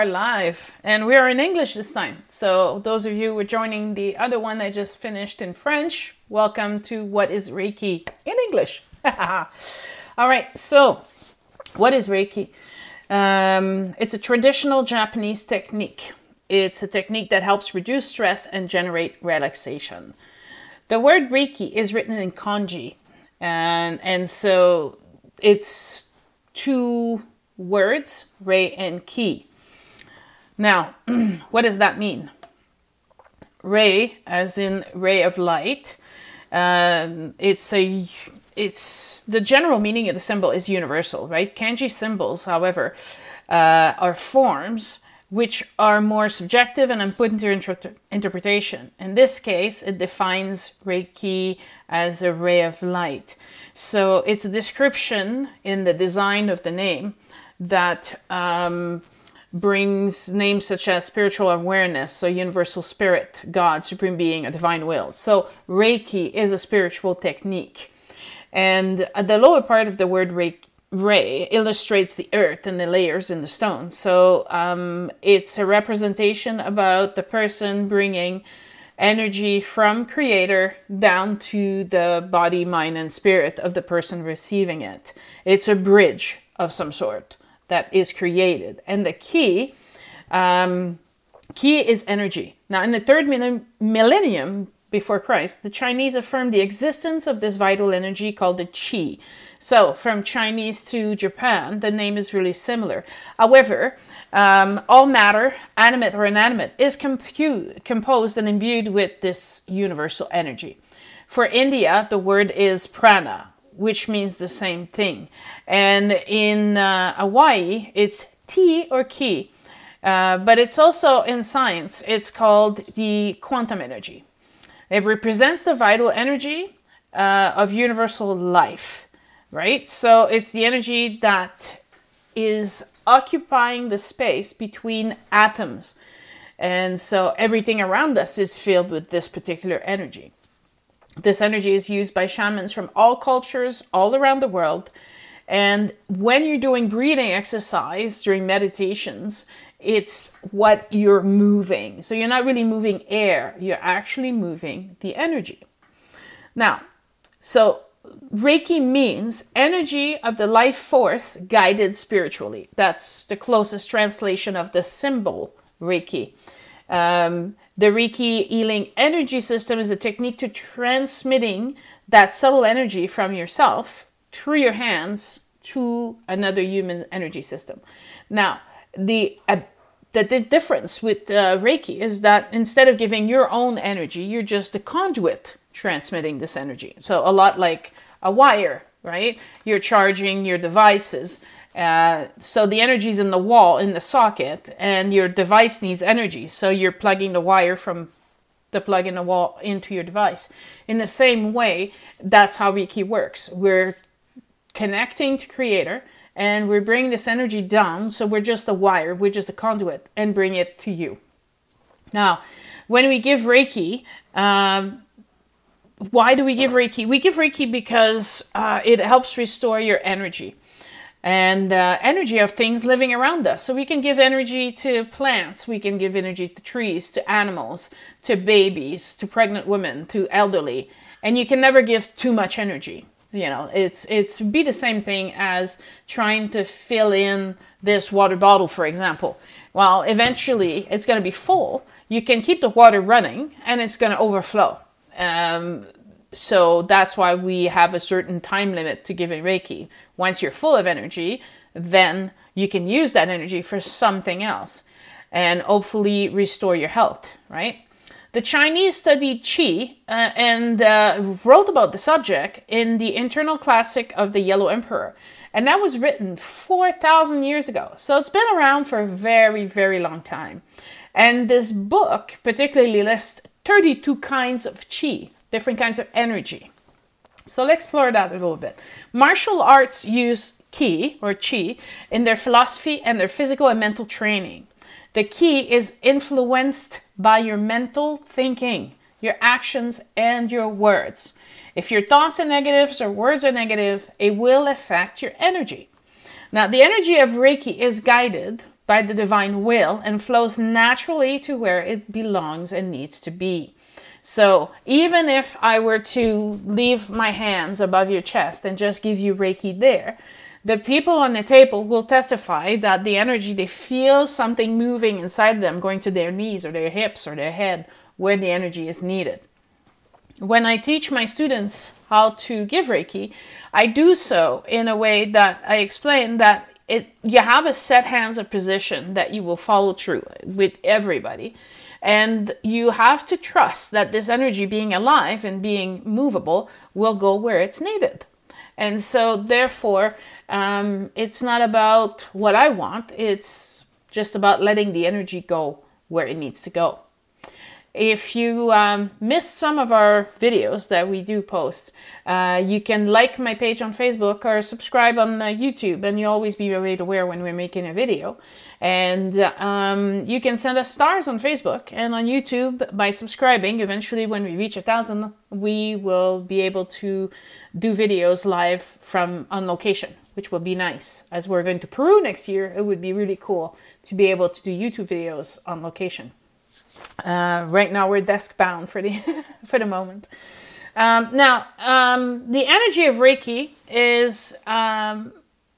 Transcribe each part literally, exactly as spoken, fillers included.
Live, and we are in English this time. So those of you who are joining the other one I just finished in French, welcome to What is Reiki in English. All right, so what is Reiki? Um, it's a traditional Japanese technique. It's a technique that helps reduce stress and generate relaxation. The word Reiki is written in kanji, and and so it's two words, rei and ki. Now, what does that mean? Ray, as in ray of light. Um, it's a, it's the general meaning of the symbol is universal, right? Kanji symbols, however, uh, are forms which are more subjective and put into inter- interpretation. In this case, it defines Reiki as a ray of light. So it's a description in the design of the name that um, brings names such as spiritual awareness, a universal spirit, God, supreme being, a divine will. So Reiki is a spiritual technique. And the lower part of the word Reiki, Ray illustrates the earth and the layers in the stone. So um, it's a representation about the person bringing energy from creator down to the body, mind, and spirit of the person receiving it. It's a bridge of some sort that is created. And the ki, um, ki is energy. Now, in the third millennium before Christ, the Chinese affirmed the existence of this vital energy called the qi. So, from Chinese to Japan, the name is really similar. However, um, all matter, animate or inanimate, is compu- composed and imbued with this universal energy. For India, the word is prana, which means the same thing. And in uh, Hawaii, it's T or ki. Uh, but it's also in science, it's called the quantum energy. It represents the vital energy uh, of universal life, right? So it's the energy that is occupying the space between atoms. And so everything around us is filled with this particular energy. This energy is used by shamans from all cultures all around the world. And when you're doing breathing exercise during meditations, it's what you're moving. So you're not really moving air, you're actually moving the energy. Now, so Reiki means energy of the life force guided spiritually. That's the closest translation of the symbol Reiki. Um, The Reiki healing energy system is a technique to transmitting that subtle energy from yourself through your hands to another human energy system. Now, the uh, the, the difference with uh, Reiki is that instead of giving your own energy, you're just the conduit transmitting this energy. So a lot like a wire, right? You're charging your devices. Uh, so the energy is in the wall, in the socket, and your device needs energy. So you're plugging the wire from the plug in the wall into your device. In the same way, that's how Reiki works. We're connecting to Creator, and we're bringing this energy down. So we're just a wire, we're just a conduit, and bring it to you. Now, when we give Reiki, um, why do we give Reiki? We give Reiki because uh, it helps restore your energy. And uh, energy of things living around us. So we can give energy to plants, we can give energy to trees, to animals, to babies, to pregnant women, to elderly. And you can never give too much energy. You know, it's it's be the same thing as trying to fill in this water bottle, for example. Well, eventually it's going to be full. You can keep the water running and it's going to overflow. Um, So that's why we have a certain time limit to giving Reiki. Once you're full of energy, then you can use that energy for something else and hopefully restore your health, right? The Chinese studied Qi uh, and uh, wrote about the subject in the internal classic of the Yellow Emperor. And that was written four thousand years ago. So it's been around for a very, very long time. And this book particularly lists thirty-two kinds of Qi, different kinds of energy. So let's explore that a little bit. Martial arts use Ki or Qi in their philosophy and their physical and mental training. The Ki is influenced by your mental thinking, your actions, and your words. If your thoughts are negatives or words are negative, it will affect your energy. Now, the energy of Reiki is guided by the divine will and flows naturally to where it belongs and needs to be. So even if I were to leave my hands above your chest and just give you Reiki there, the people on the table will testify that the energy, they feel something moving inside them, going to their knees or their hips or their head, where the energy is needed. When I teach my students how to give Reiki, I do so in a way that I explain that it, you have a set hands of position that you will follow through with everybody. And you have to trust that this energy, being alive and being movable, will go where it's needed. And so therefore, um, it's not about what I want. It's just about letting the energy go where it needs to go. If you um, missed some of our videos that we do post, uh, you can like my page on Facebook or subscribe on uh, YouTube, and you'll always be made aware when we're making a video. And um, you can send us stars on Facebook and on YouTube by subscribing. Eventually, when we reach a thousand, we will be able to do videos live from on location, which will be nice. As we're going to Peru next year, it would be really cool to be able to do YouTube videos on location. Uh, right now we're desk bound for the for the moment. Um, now, um, the energy of Reiki is um,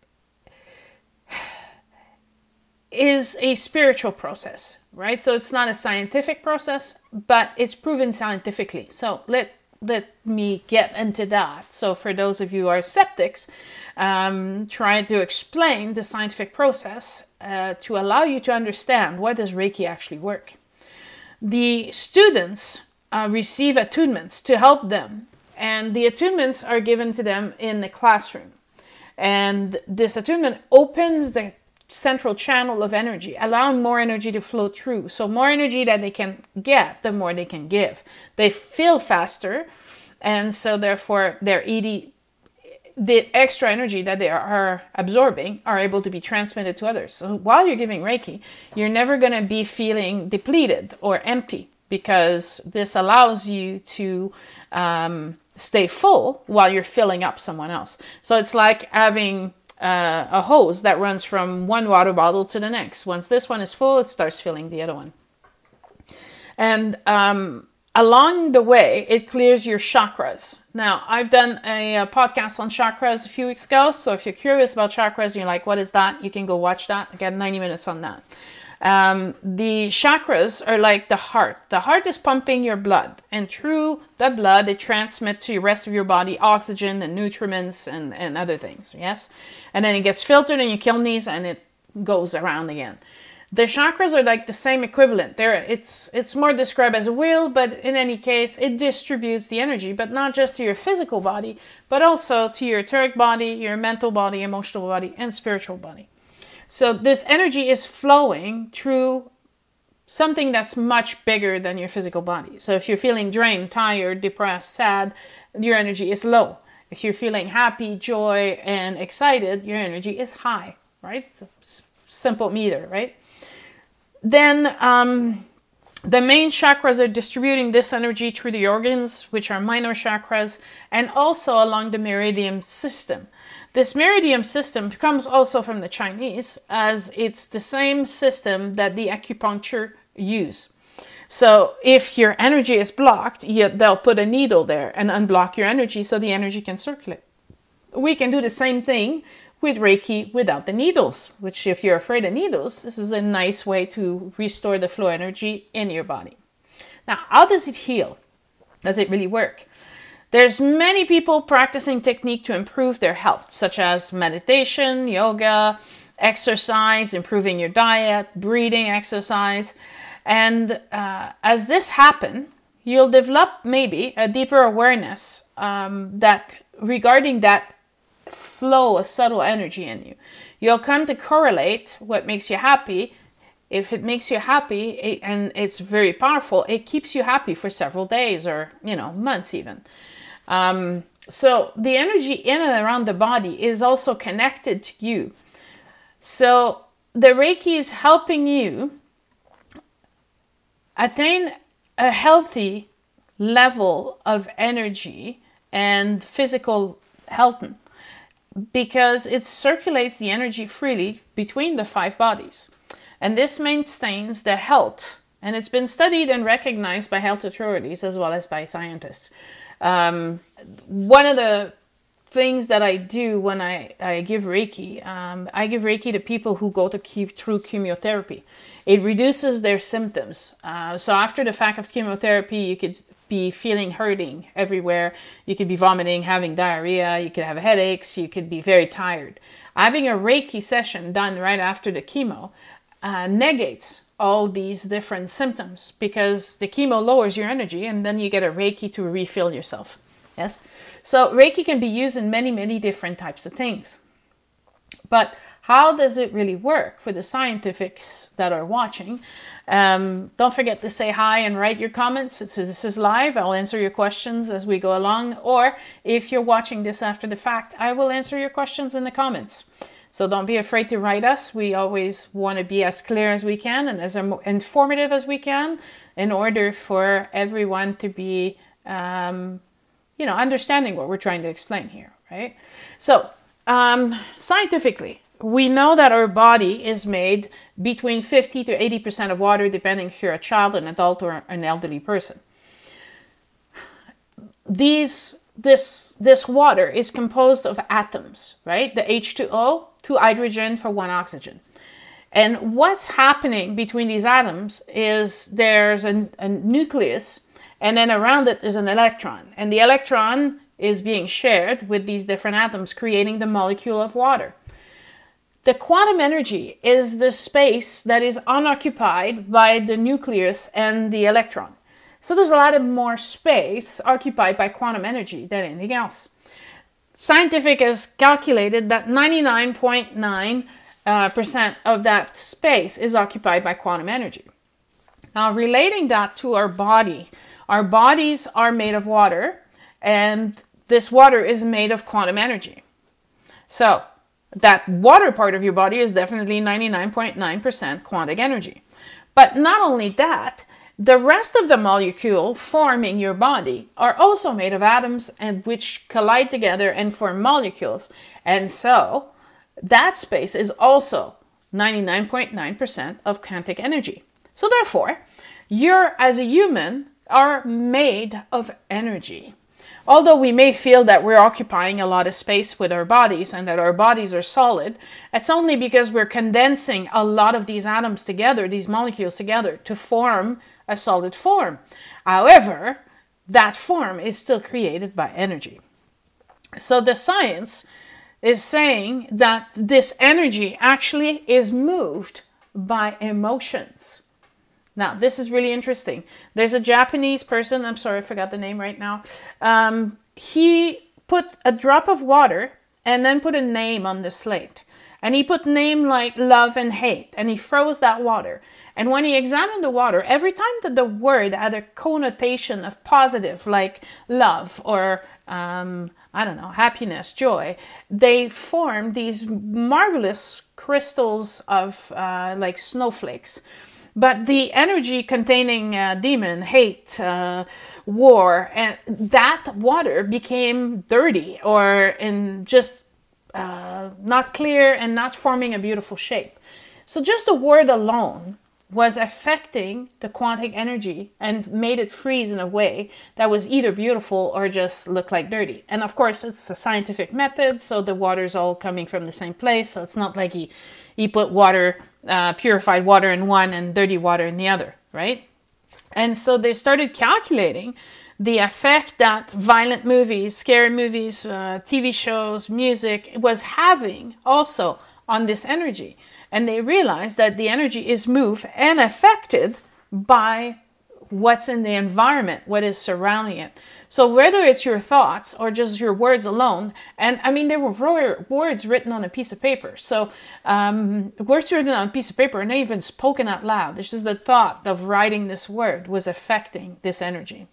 is a spiritual process, right? So it's not a scientific process, but it's proven scientifically. So let let me get into that. So for those of you who are skeptics, um, try to explain the scientific process uh, to allow you to understand why does Reiki actually work. The students uh, receive attunements to help them, and the attunements are given to them in the classroom. And this attunement opens the central channel of energy, allowing more energy to flow through. So more energy that they can get, the more they can give. They feel faster, and so therefore their E D, the extra energy that they are absorbing are able to be transmitted to others. So while you're giving Reiki, you're never going to be feeling depleted or empty, because this allows you to um, stay full while you're filling up someone else. So it's like having uh, a hose that runs from one water bottle to the next. Once this one is full, it starts filling the other one. And um, along the way, it clears your chakras. Now, I've done a, a podcast on chakras a few weeks ago, so if you're curious about chakras and you're like, what is that? You can go watch that. I got ninety minutes on that. Um, the chakras are like the heart. The heart is pumping your blood, and through the blood, it transmits to the rest of your body oxygen and nutriments and, and other things, yes? And then it gets filtered in your kidneys, and it goes around again. The chakras are like the same equivalent. They're, it's it's more described as a wheel, but in any case, it distributes the energy, but not just to your physical body, but also to your etheric body, your mental body, emotional body, and spiritual body. So this energy is flowing through something that's much bigger than your physical body. So if you're feeling drained, tired, depressed, sad, your energy is low. If you're feeling happy, joy, and excited, your energy is high, right? It's a simple meter, right? Then um, the main chakras are distributing this energy through the organs, which are minor chakras, and also along the meridian system. This meridian system comes also from the Chinese, as it's the same system that the acupuncture use. So if your energy is blocked, you, they'll put a needle there and unblock your energy so the energy can circulate. We can do the same thing with Reiki without the needles, which if you're afraid of needles, this is a nice way to restore the flow energy in your body. Now, how does it heal? Does it really work? There's many people practicing technique to improve their health, such as meditation, yoga, exercise, improving your diet, breathing exercise. And uh, as this happens, you'll develop maybe a deeper awareness um, that regarding that flow of subtle energy in you. You'll come to correlate what makes you happy. If it makes you happy it, and it's very powerful, it keeps you happy for several days or, you know, months even. Um, so the energy in and around the body is also connected to you. So the Reiki is helping you attain a healthy level of energy and physical health, because it circulates the energy freely between the five bodies. And this maintains the health. And it's been studied and recognized by health authorities as well as by scientists. Um, one of the things that I do when I, I give Reiki, um, I give Reiki to people who go to keep through chemotherapy. It reduces their symptoms. Uh, so after the fact of chemotherapy, you could be feeling hurting everywhere. You could be vomiting, having diarrhea. You could have headaches. You could be very tired. Having a Reiki session done right after the chemo uh, negates all these different symptoms, because the chemo lowers your energy and then you get a Reiki to refill yourself. Yes. So Reiki can be used in many, many different types of things. But how does it really work for the scientifics that are watching? Um, don't forget to say hi and write your comments. It's, this is live. I'll answer your questions as we go along. Or if you're watching this after the fact, I will answer your questions in the comments. So don't be afraid to write us. We always want to be as clear as we can and as informative as we can in order for everyone to be, um, you know, understanding what we're trying to explain here, right? So um, scientifically, we know that our body is made between fifty to eighty percent of water, depending if you're a child, an adult, or an elderly person. These, this, this water is composed of atoms, right? The H two O, two hydrogen for one oxygen. And what's happening between these atoms is there's a, a nucleus, and then around it is an electron. And the electron is being shared with these different atoms, creating the molecule of water. The quantum energy is the space that is unoccupied by the nucleus and the electron. So there's a lot of more space occupied by quantum energy than anything else. Scientific has calculated that ninety-nine point nine percent uh, of that space is occupied by quantum energy. Now, relating that to our body, our bodies are made of water, and this water is made of quantum energy. So that water part of your body is definitely ninety-nine point nine percent quantum energy. But not only that, the rest of the molecule forming your body are also made of atoms, and which collide together and form molecules. And so that space is also ninety-nine point nine percent of quantum energy. So therefore, you as a human are made of energy. Although we may feel that we're occupying a lot of space with our bodies and that our bodies are solid, it's only because we're condensing a lot of these atoms together, these molecules together, to form a solid form. However, that form is still created by energy. So the science is saying that this energy actually is moved by emotions. Now, this is really interesting. There's a Japanese person, I'm sorry, I forgot the name right now. Um, he put a drop of water and then put a name on the slate. And he put name like love and hate, and he froze that water. And when he examined the water, every time that the word had a connotation of positive, like love or, um, I don't know, happiness, joy, they formed these marvelous crystals of uh, like snowflakes. But the energy containing uh, demon, hate, uh, war, and that water became dirty or in just uh, not clear and not forming a beautiful shape. So just the word alone was affecting the quantum energy and made it freeze in a way that was either beautiful or just looked like dirty. And of course, it's a scientific method, so the water's all coming from the same place. So it's not like he, he put water, uh, purified water in one and dirty water in the other, right? And so they started calculating the effect that violent movies, scary movies, uh, T V shows, music was having also on this energy. And they realized that the energy is moved and affected by what's in the environment, what is surrounding it. So whether it's your thoughts or just your words alone, and I mean, there were words written on a piece of paper. So um, words written on a piece of paper and not even spoken out loud. It's just the thought of writing this word was affecting this energy.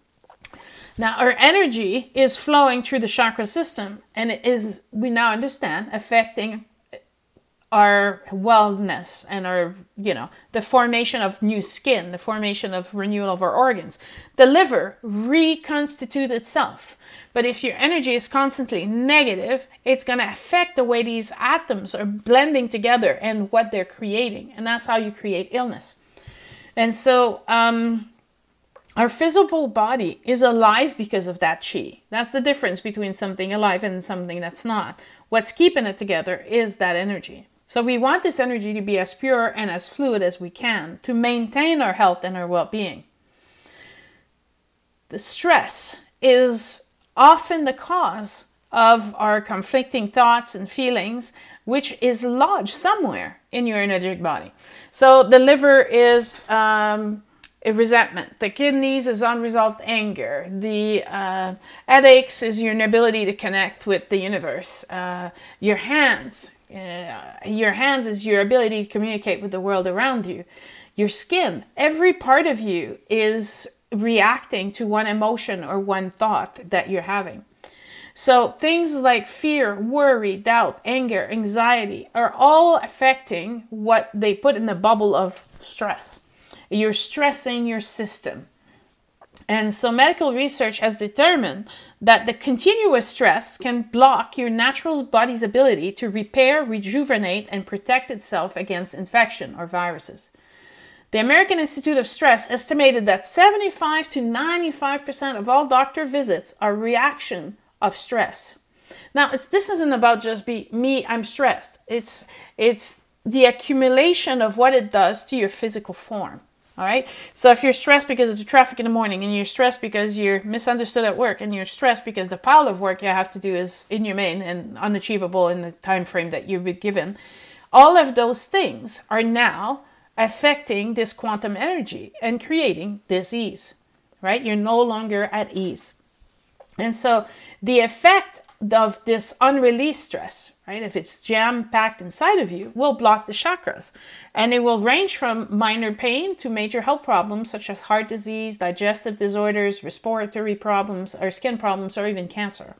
Now, our energy is flowing through the chakra system, and it is, we now understand, affecting our wellness and our, you know, the formation of new skin, the formation of renewal of our organs. The liver reconstitutes itself. But if your energy is constantly negative, it's going to affect the way these atoms are blending together and what they're creating. And that's how you create illness. And so um, our physical body is alive because of that chi. That's the difference between something alive and something that's not. What's keeping it together is that energy. So we want this energy to be as pure and as fluid as we can to maintain our health and our well-being. The stress is often the cause of our conflicting thoughts and feelings, which is lodged somewhere in your energetic body. So the liver is um, a resentment. The kidneys is unresolved anger. The uh, headaches is your inability to connect with the universe. Uh, your hands, uh, your hands is your ability to communicate with the world around you. Your skin, every part of you is reacting to one emotion or one thought that you're having. So things like fear, worry, doubt, anger, anxiety are all affecting what they put in the bubble of stress. You're stressing your system. And so medical research has determined that the continuous stress can block your natural body's ability to repair, rejuvenate, and protect itself against infection or viruses. The American Institute of Stress estimated that seventy-five to ninety-five percent of all doctor visits are reaction of stress. Now, it's, this isn't about just be me, I'm stressed. It's, it's the accumulation of what it does to your physical form. All right. So if you're stressed because of the traffic in the morning, and you're stressed because you're misunderstood at work, and you're stressed because the pile of work you have to do is inhumane and unachievable in the time frame that you've been given, all of those things are now affecting this quantum energy and creating disease, right? You're no longer at ease. And so the effect of this unreleased stress, right, if it's jam-packed inside of you, will block the chakras. And it will range from minor pain to major health problems such as heart disease, digestive disorders, respiratory problems, or skin problems, or even cancer.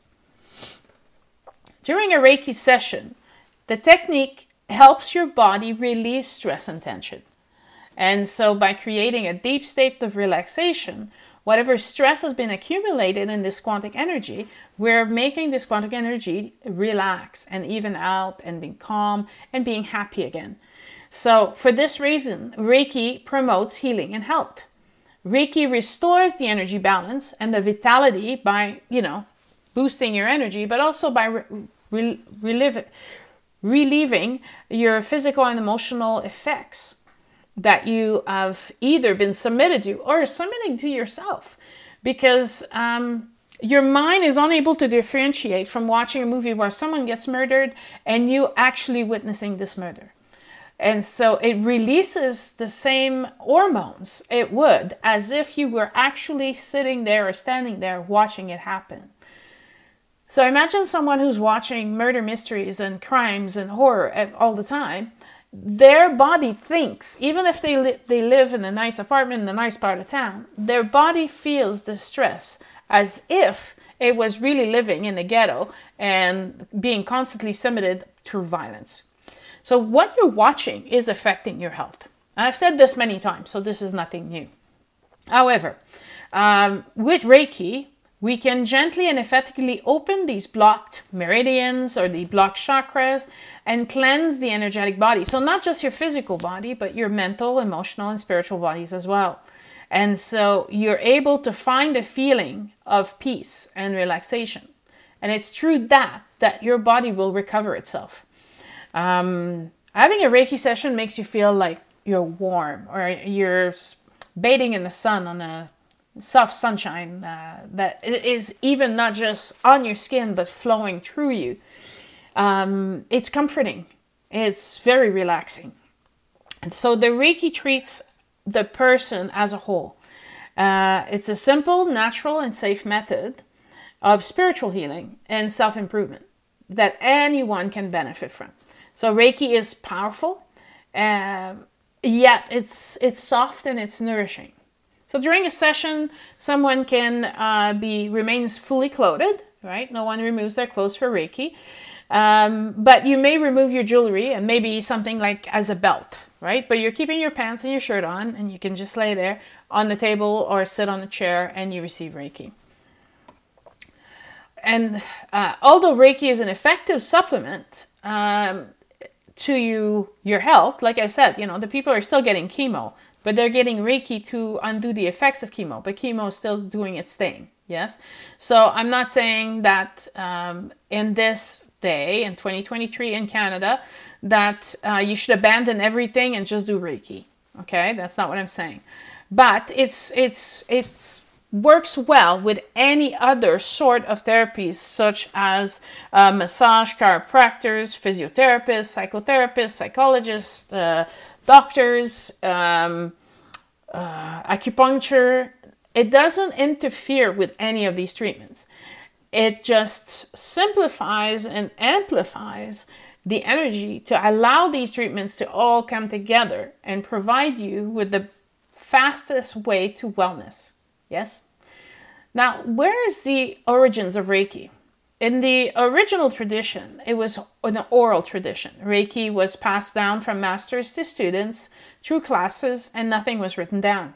During a Reiki session, the technique helps your body release stress and tension. And so by creating a deep state of relaxation, whatever stress has been accumulated in this quantic energy, we're making this quantic energy relax and even out and being calm and being happy again. So for this reason, Reiki promotes healing and health. Reiki restores the energy balance and the vitality by, you know, boosting your energy, but also by re- re- relive- relieving your physical and emotional effects that you have either been submitted to or submitting to yourself, because um, your mind is unable to differentiate from watching a movie where someone gets murdered and you actually witnessing this murder. And so it releases the same hormones it would as if you were actually sitting there or standing there watching it happen. So imagine someone who's watching murder mysteries and crimes and horror all the time. Their body thinks, even if they li- they live in a nice apartment in a nice part of town, their body feels the stress as if it was really living in the ghetto and being constantly submitted to violence. So what you're watching is affecting your health. And I've said this many times, so this is nothing new. However, um, with Reiki, we can gently and effectively open these blocked meridians or the blocked chakras and cleanse the energetic body. So not just your physical body, but your mental, emotional, and spiritual bodies as well. And so you're able to find a feeling of peace and relaxation. And it's through that that your body will recover itself. Um, having a Reiki session makes you feel like you're warm or you're bathing in the sun on a soft sunshine uh, that is even not just on your skin but flowing through you. Um, it's comforting. It's very relaxing. And so the Reiki treats the person as a whole. Uh, it's a simple, natural, and safe method of spiritual healing and self-improvement that anyone can benefit from. So Reiki is powerful, uh, yet it's it's soft and it's nourishing. So during a session, someone can uh, be remains fully clothed, right? No one removes their clothes for Reiki. Um, but you may remove your jewelry and maybe something like as a belt, right? But you're keeping your pants and your shirt on, and you can just lay there on the table or sit on a chair and you receive Reiki. And uh, although Reiki is an effective supplement um, to you, your health, like I said, you know, the people are still getting chemo, but they're getting Reiki to undo the effects of chemo, but chemo is still doing its thing, yes? So I'm not saying that um, in this day, in twenty twenty-three in Canada, that uh, you should abandon everything and just do Reiki, okay? That's not what I'm saying. But it's it's it's works well with any other sort of therapies, such as uh, massage, chiropractors, physiotherapists, psychotherapists, psychologists, uh, doctors, um, uh, acupuncture. It doesn't interfere with any of these treatments. It just simplifies and amplifies the energy to allow these treatments to all come together and provide you with the fastest way to wellness. Yes? Now, where is the origins of Reiki? In the original tradition, it was an oral tradition. Reiki was passed down from masters to students through classes, and nothing was written down.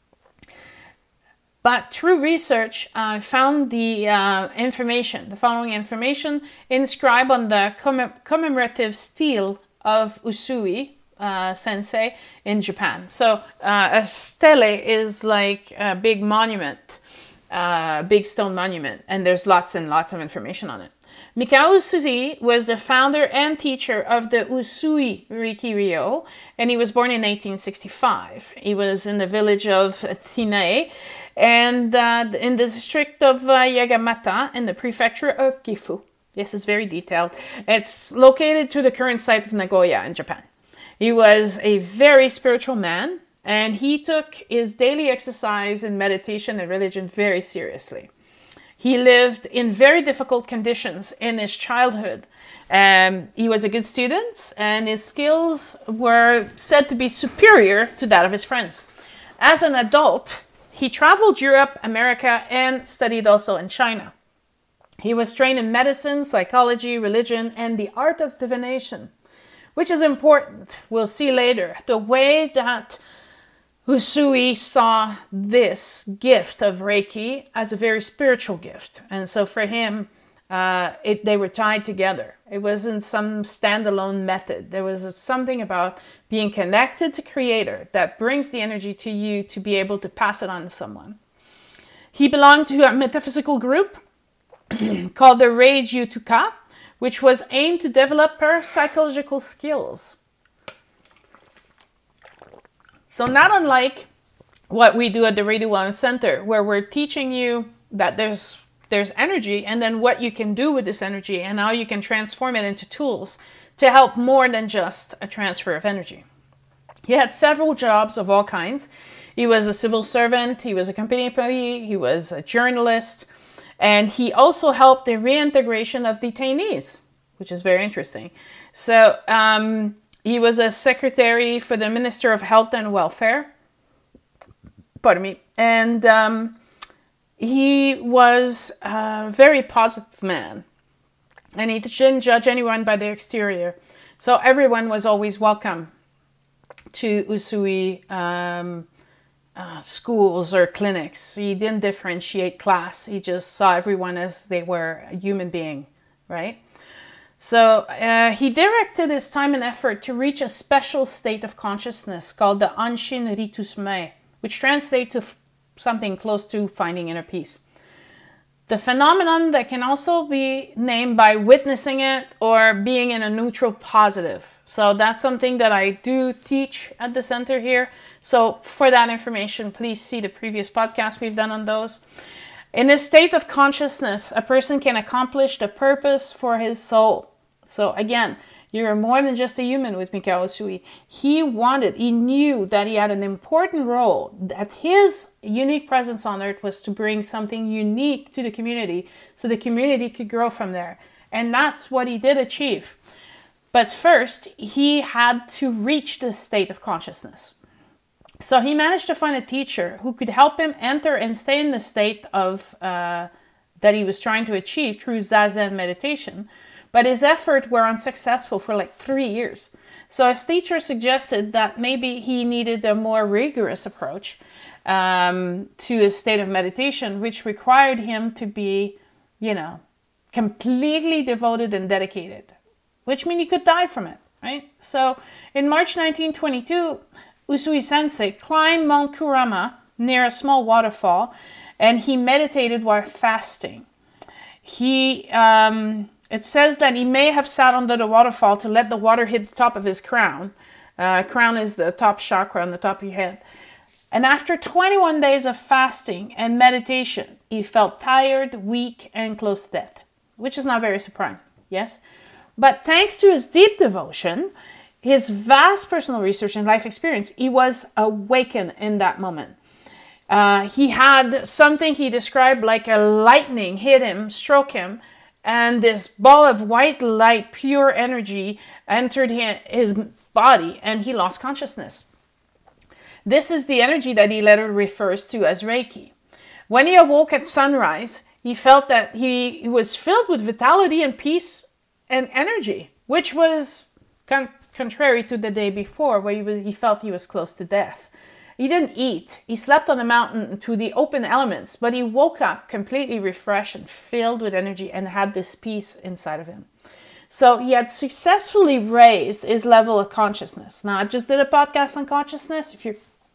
But through research, I uh, found the uh, information, the following information inscribed on the comm- commemorative stele of Usui uh, Sensei in Japan. So uh, a stele is like a big monument, a uh, big stone monument, and there's lots and lots of information on it. Mikao Usui was the founder and teacher of the Usui Reiki Ryo, and he was born in eighteen sixty-five. He was in the village of Tinae, and uh, in the district of uh, Yagamata in the prefecture of Gifu. Yes, it's very detailed. It's located to the current site of Nagoya in Japan. He was a very spiritual man, and he took his daily exercise and meditation and religion very seriously. He lived in very difficult conditions in his childhood. Um, he was a good student, and his skills were said to be superior to that of his friends. As an adult, he traveled Europe, America, and studied also in China. He was trained in medicine, psychology, religion, and the art of divination, which is important. We'll see later. The way that Usui saw this gift of Reiki as a very spiritual gift. And so for him, uh, it, they were tied together. It wasn't some standalone method. There was a, something about being connected to Creator that brings the energy to you to be able to pass it on to someone. He belonged to a metaphysical group called the Reiji-Utuka, which was aimed to develop parapsychological skills. So not unlike what we do at the Radio Wellness Center, where we're teaching you that there's there's energy, and then what you can do with this energy and how you can transform it into tools to help more than just a transfer of energy. He had several jobs of all kinds. He was a civil servant, he was a company employee, he was a journalist, and he also helped the reintegration of detainees, which is very interesting. So um, he was a secretary for the Minister of Health and Welfare. Pardon me. And um, he was a very positive man. And he didn't judge anyone by their exterior. So everyone was always welcome to Usui um, uh, schools or clinics. He didn't differentiate class. He just saw everyone as they were a human being, right? So uh, he directed his time and effort to reach a special state of consciousness called the Anshin Ritus Mei, which translates to f- something close to finding inner peace. The phenomenon that can also be named by witnessing it or being in a neutral positive. So that's something that I do teach at the center here. So for that information, please see the previous podcast we've done on those. In this state of consciousness, a person can accomplish the purpose for his soul. So again, you're more than just a human with Mikao Usui. He wanted, he knew that he had an important role, that his unique presence on earth was to bring something unique to the community so the community could grow from there. And that's what he did achieve. But first, he had to reach this state of consciousness. So he managed to find a teacher who could help him enter and stay in the state of uh, that he was trying to achieve through Zazen meditation. but his efforts were unsuccessful for like three years. So his teacher suggested that maybe he needed a more rigorous approach um, to his state of meditation, which required him to be, you know, completely devoted and dedicated, which means he could die from it, right? So in March nineteen twenty-two, Usui Sensei climbed Mount Kurama near a small waterfall, and he meditated while fasting. He, um, it says that he may have sat under the waterfall to let the water hit the top of his crown. Uh, crown is the top chakra on the top of your head. And after twenty-one days of fasting and meditation, he felt tired, weak, and close to death, which is not very surprising, yes? But thanks to his deep devotion, his vast personal research and life experience, he was awakened in that moment. Uh, he had something he described like a lightning hit him, struck him, and this ball of white light, pure energy, entered his body, and he lost consciousness. This is the energy that he later refers to as Reiki. When he awoke at sunrise, he felt that he was filled with vitality and peace and energy, which was con- contrary to the day before, where he, was, he felt he was close to death. He didn't eat. He slept on the mountain to the open elements, but he woke up completely refreshed and filled with energy and had this peace inside of him. So he had successfully raised his level of consciousness. Now, I just did a podcast on consciousness. If you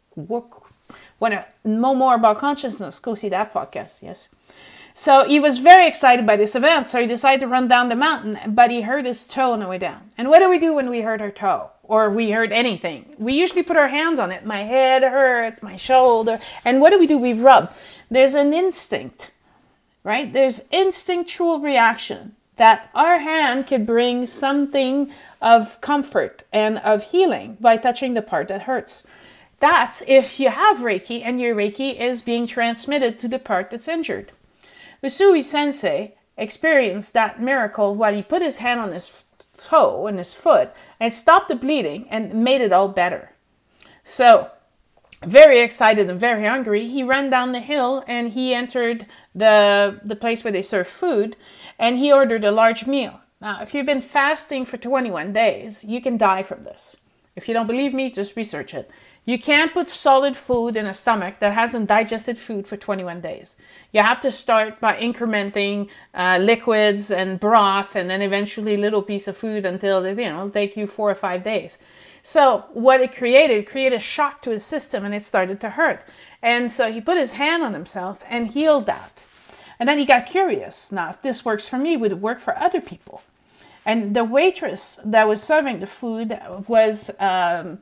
want to know more about consciousness, go see that podcast, yes. So he was very excited by this event, so he decided to run down the mountain, but he hurt his toe on the way down. And what do we do when we hurt our toe? Or we hurt anything? We usually put our hands on it. My head hurts, my shoulder. And what do we do? We rub. There's an instinct, right? There's instinctual reaction that our hand could bring something of comfort and of healing by touching the part that hurts. That's if you have Reiki and your Reiki is being transmitted to the part that's injured. Usui Sensei experienced that miracle while he put his hand on his toe and his foot and stopped the bleeding and made it all better. So, very excited and very hungry, he ran down the hill and he entered the, the place where they serve food, and he ordered a large meal. Now, if you've been fasting for twenty-one days, you can die from this. If you don't believe me, just research it. You can't put solid food in a stomach that hasn't digested food for twenty-one days. You have to start by incrementing uh, liquids and broth, and then eventually little piece of food until it, you know, it'll take you four or five days. So what it created, it created a shock to his system, and it started to hurt. And so he put his hand on himself and healed that. And then he got curious. Now, if this works for me, would it work for other people? And the waitress that was serving the food was um,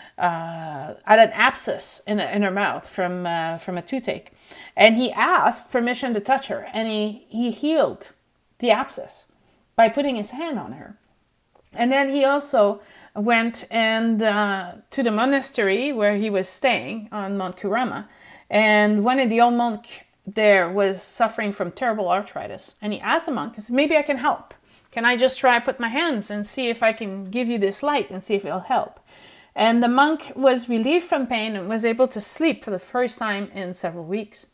uh, had an abscess in, a, in her mouth from uh, from a toothache. And he asked permission to touch her, and he, he healed the abscess by putting his hand on her. And then he also went and uh, to the monastery where he was staying on Mount Kurama, and one of the old monk there was suffering from terrible arthritis. And he asked the monk, he said, maybe I can help. Can I just try put my hands and see if I can give you this light and see if it'll help? And the monk was relieved from pain and was able to sleep for the first time in several weeks.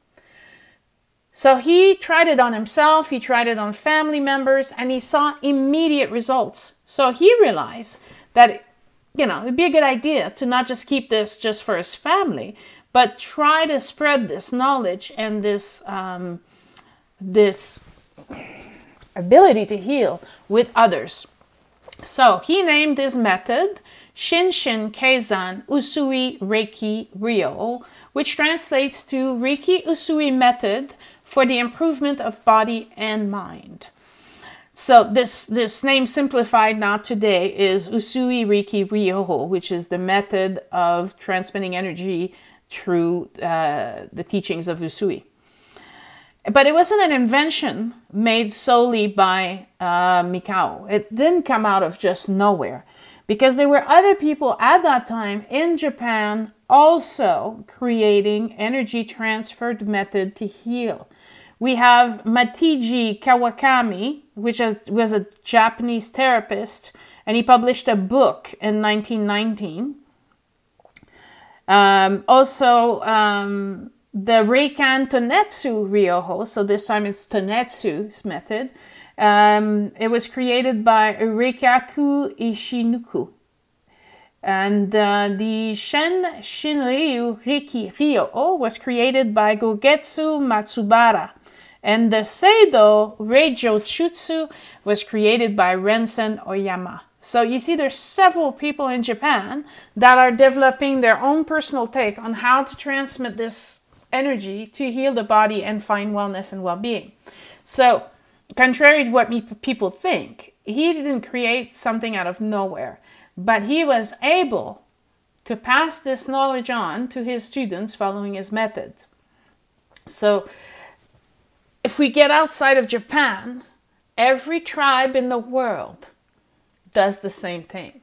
So he tried it on himself, he tried it on family members, and he saw immediate results. So he realized that, you know, it'd be a good idea to not just keep this just for his family, but try to spread this knowledge and this um, this ability to heal with others. So he named this method Shinshin Keizan Usui Reiki Ryo, which translates to Reiki Usui method for the improvement of body and mind. So this, this name simplified now today is Usui Reiki Ryo, which is the method of transmitting energy through uh, the teachings of Usui. But it wasn't an invention made solely by uh, Mikao. It didn't come out of just nowhere, because there were other people at that time in Japan also creating energy transferred method to heal. We have Matiji Kawakami, which was a Japanese therapist, and he published a book in nineteen nineteen. Um, also, um, the Reikan Tonetsu Ryoho, so this time it's Tonetsu's method, Um, it was created by Reikaku Ishinuku. And uh, the Shen Shinryu Reiki Ryo was created by Gogetsu Matsubara. And the Seido Reijo Chutsu was created by Rensen Oyama. So you see there's several people in Japan that are developing their own personal take on how to transmit this energy to heal the body and find wellness and well-being. So contrary to what me, people think, he didn't create something out of nowhere, but he was able to pass this knowledge on to his students following his methods. So if we get outside of Japan, every tribe in the world does the same thing.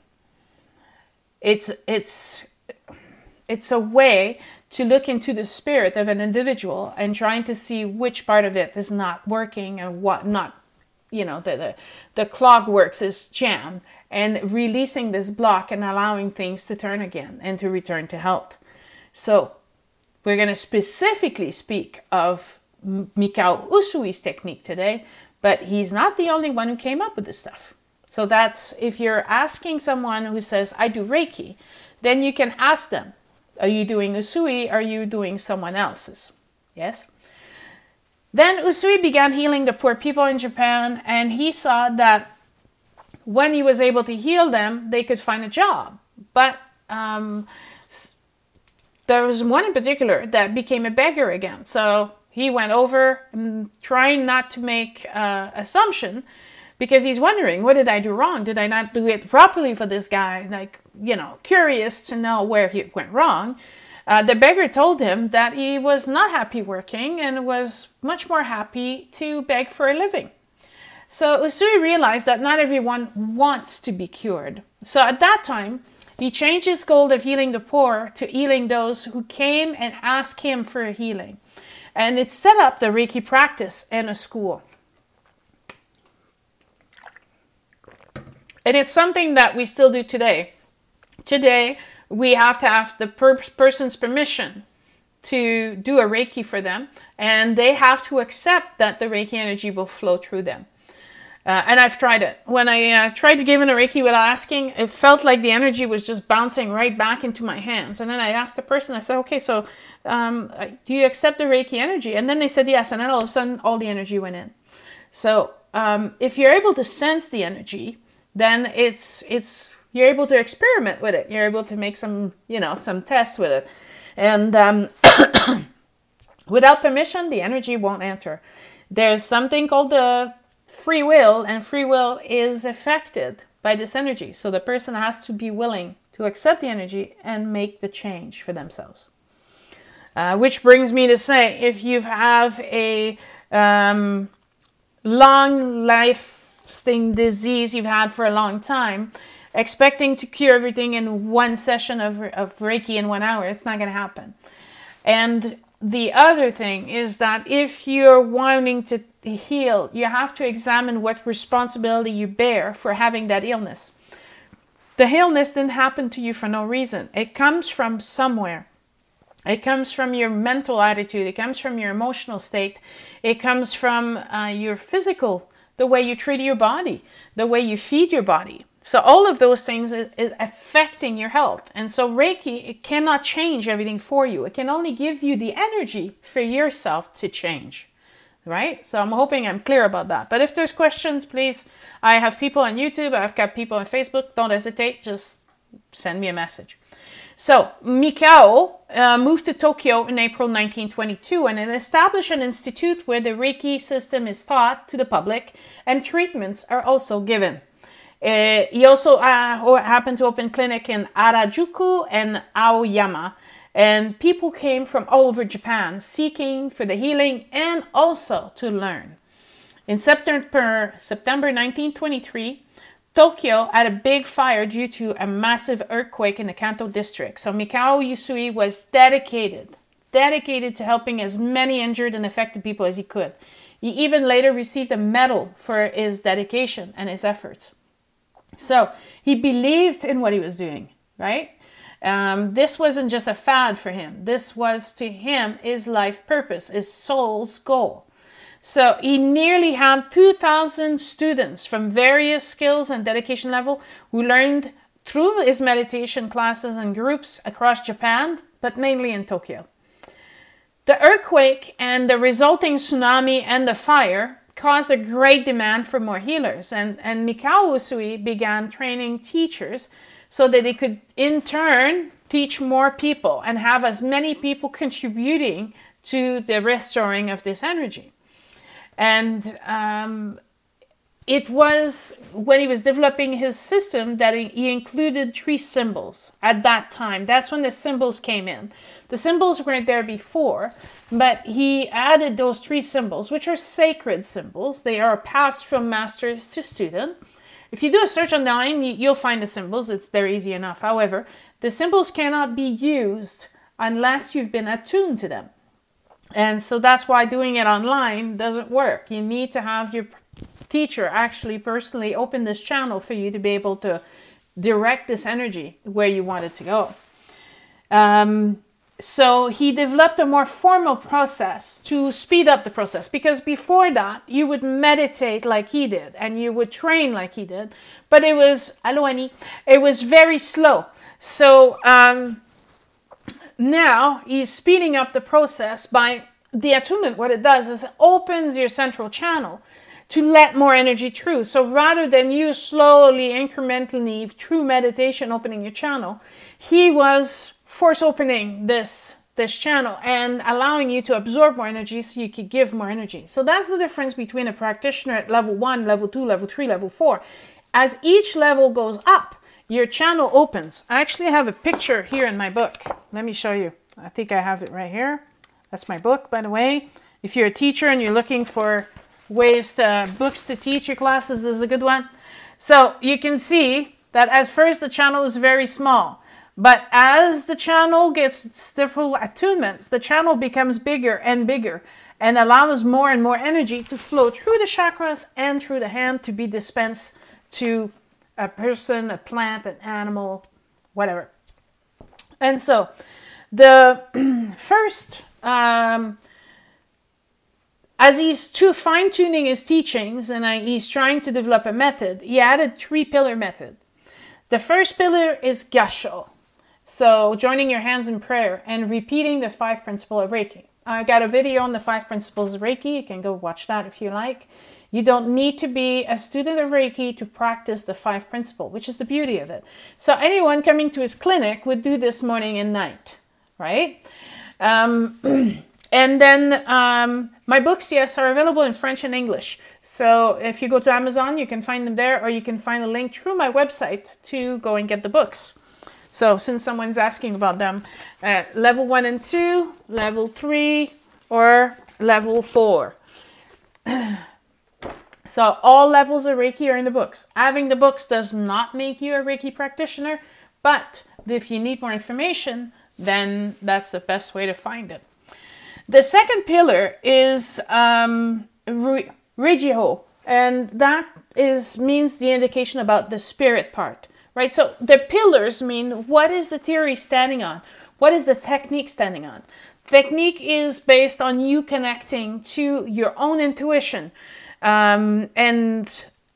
It's it's it's a way to look into the spirit of an individual and trying to see which part of it is not working and what not, you know, the the, the clock works is jammed, and releasing this block and allowing things to turn again and to return to health. So we're going to specifically speak of Mikao Usui's technique today, but he's not the only one who came up with this stuff. So that's, if you're asking someone who says, I do Reiki, then you can ask them, are you doing Usui? Are you doing someone else's? Yes. Then Usui began healing the poor people in Japan, and he saw that when he was able to heal them, they could find a job. But um, there was one in particular that became a beggar again. So he went over and trying not to make uh, assumption, because he's wondering, what did I do wrong? Did I not do it properly for this guy? Like, you know, curious to know where he went wrong. Uh, the beggar told him that he was not happy working and was much more happy to beg for a living. So Usui realized that not everyone wants to be cured. So at that time, he changed his goal of healing the poor to healing those who came and asked him for a healing. And it set up the Reiki practice and a school. And it's something that we still do today. Today, we have to have the per- person's permission to do a Reiki for them. And they have to accept that the Reiki energy will flow through them. Uh, and I've tried it. When I uh, tried to give in a Reiki without asking, it felt like the energy was just bouncing right back into my hands. And then I asked the person, I said, okay, so um, do you accept the Reiki energy? And then they said yes. And then all of a sudden, all the energy went in. So um, if you're able to sense the energy, then it's it's you're able to experiment with it. You're able to make some, you know, some tests with it. And um, without permission, the energy won't enter. There's something called the free will, and free will is affected by this energy. So the person has to be willing to accept the energy and make the change for themselves. Uh, which brings me to say, if you have a um, long life Sting disease you've had for a long time, expecting to cure everything in one session of, of Reiki in one hour, it's not going to happen. And the other thing is that if you're wanting to heal, you have to examine what responsibility you bear for having that illness. The illness didn't happen to you for no reason. It comes from somewhere. It comes from your mental attitude. It comes from your emotional state. It comes from uh, your physical, the way you treat your body, the way you feed your body. So all of those things is, is affecting your health. And so Reiki, it cannot change everything for you. It can only give you the energy for yourself to change, right? So I'm hoping I'm clear about that. But if there's questions, please, I have people on YouTube, I've got people on Facebook. Don't hesitate, just send me a message. So Mikao uh, moved to Tokyo in April nineteen twenty-two and established an institute where the Reiki system is taught to the public and treatments are also given. Uh, he also uh, happened to open clinic in Harajuku and Aoyama, and people came from all over Japan seeking for the healing and also to learn. In September, September nineteen twenty-three, Tokyo had a big fire due to a massive earthquake in the Kanto district. So Mikao Usui was dedicated, dedicated to helping as many injured and affected people as he could. He even later received a medal for his dedication and his efforts. So he believed in what he was doing, right? Um, this wasn't just a fad for him. This was to him his life purpose, his soul's goal. So he nearly had two thousand students from various skills and dedication level who learned through his meditation classes and groups across Japan, but mainly in Tokyo. The earthquake and the resulting tsunami and the fire caused a great demand for more healers, and, and Mikao Usui began training teachers so that they could in turn teach more people and have as many people contributing to the restoring of this energy. And um, it was when he was developing his system that he, he included three symbols at that time. That's when the symbols came in. The symbols weren't there before, but he added those three symbols, which are sacred symbols. They are passed from masters to student. If you do a search online, you'll find the symbols. It's they're easy enough. However, the symbols cannot be used unless you've been attuned to them. And so that's why doing it online doesn't work. You need to have your teacher actually personally open this channel for you to be able to direct this energy where you want it to go. Um, so he developed a more formal process to speed up the process, because before that you would meditate like he did and you would train like he did, but it was, hello Annie, it was very slow. So um, now he's speeding up the process by the attunement. What it does is it opens your central channel to let more energy through. So rather than you slowly, incrementally, through meditation, opening your channel, he was force opening this, this channel and allowing you to absorb more energy so you could give more energy. So that's the difference between a practitioner at level one, level two, level three, level four. As each level goes up, your channel opens. I actually have a picture here in my book. Let me show you. I think I have it right here. That's my book, by the way. If you're a teacher and you're looking for ways to, books to teach your classes, this is a good one. So you can see that at first the channel is very small, but as the channel gets different attunements, the channel becomes bigger and bigger and allows more and more energy to flow through the chakras and through the hand to be dispensed to a person, a plant, an animal, whatever. And so the first, um, as he's to fine-tuning his teachings and he's trying to develop a method, he added three pillar method. The first pillar is Gasho. So joining your hands in prayer and repeating the five principles of Reiki. I got a video on the five principles of Reiki. You can go watch that if you like. You don't need to be a student of Reiki to practice the five principles, which is the beauty of it. So anyone coming to his clinic would do this morning and night, right? Um, and then um, my books, yes, are available in French and English. So if you go to Amazon, you can find them there, or you can find a link through my website to go and get the books. So since someone's asking about them, uh, level one and two, level three, or level four. So all levels of Reiki are in the books. Having the books does not make you a Reiki practitioner, but if you need more information, then that's the best way to find it. The second pillar is um, Reijiho, and that is means the indication about the spirit part, right? So the pillars mean what is the theory standing on? What is the technique standing on? Technique is based on you connecting to your own intuition. Um, and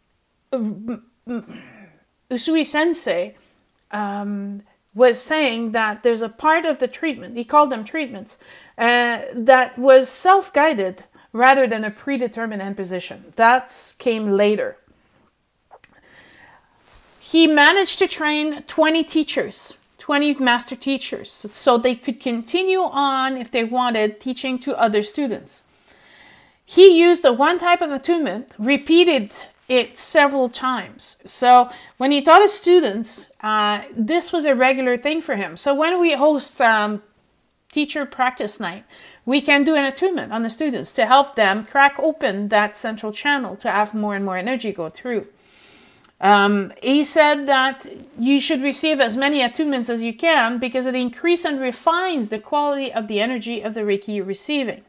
Usui Sensei um, was saying that there's a part of the treatment, he called them treatments, uh, that was self-guided rather than a predetermined imposition. That came later. He managed to train twenty teachers, twenty master teachers, so they could continue on, if they wanted, teaching to other students. He used the one type of attunement, repeated it several times. So when he taught his students, uh, this was a regular thing for him. So when we host um, teacher practice night, we can do an attunement on the students to help them crack open that central channel to have more and more energy go through. Um, he said that you should receive as many attunements as you can because it increases and refines the quality of the energy of the Reiki you're receiving.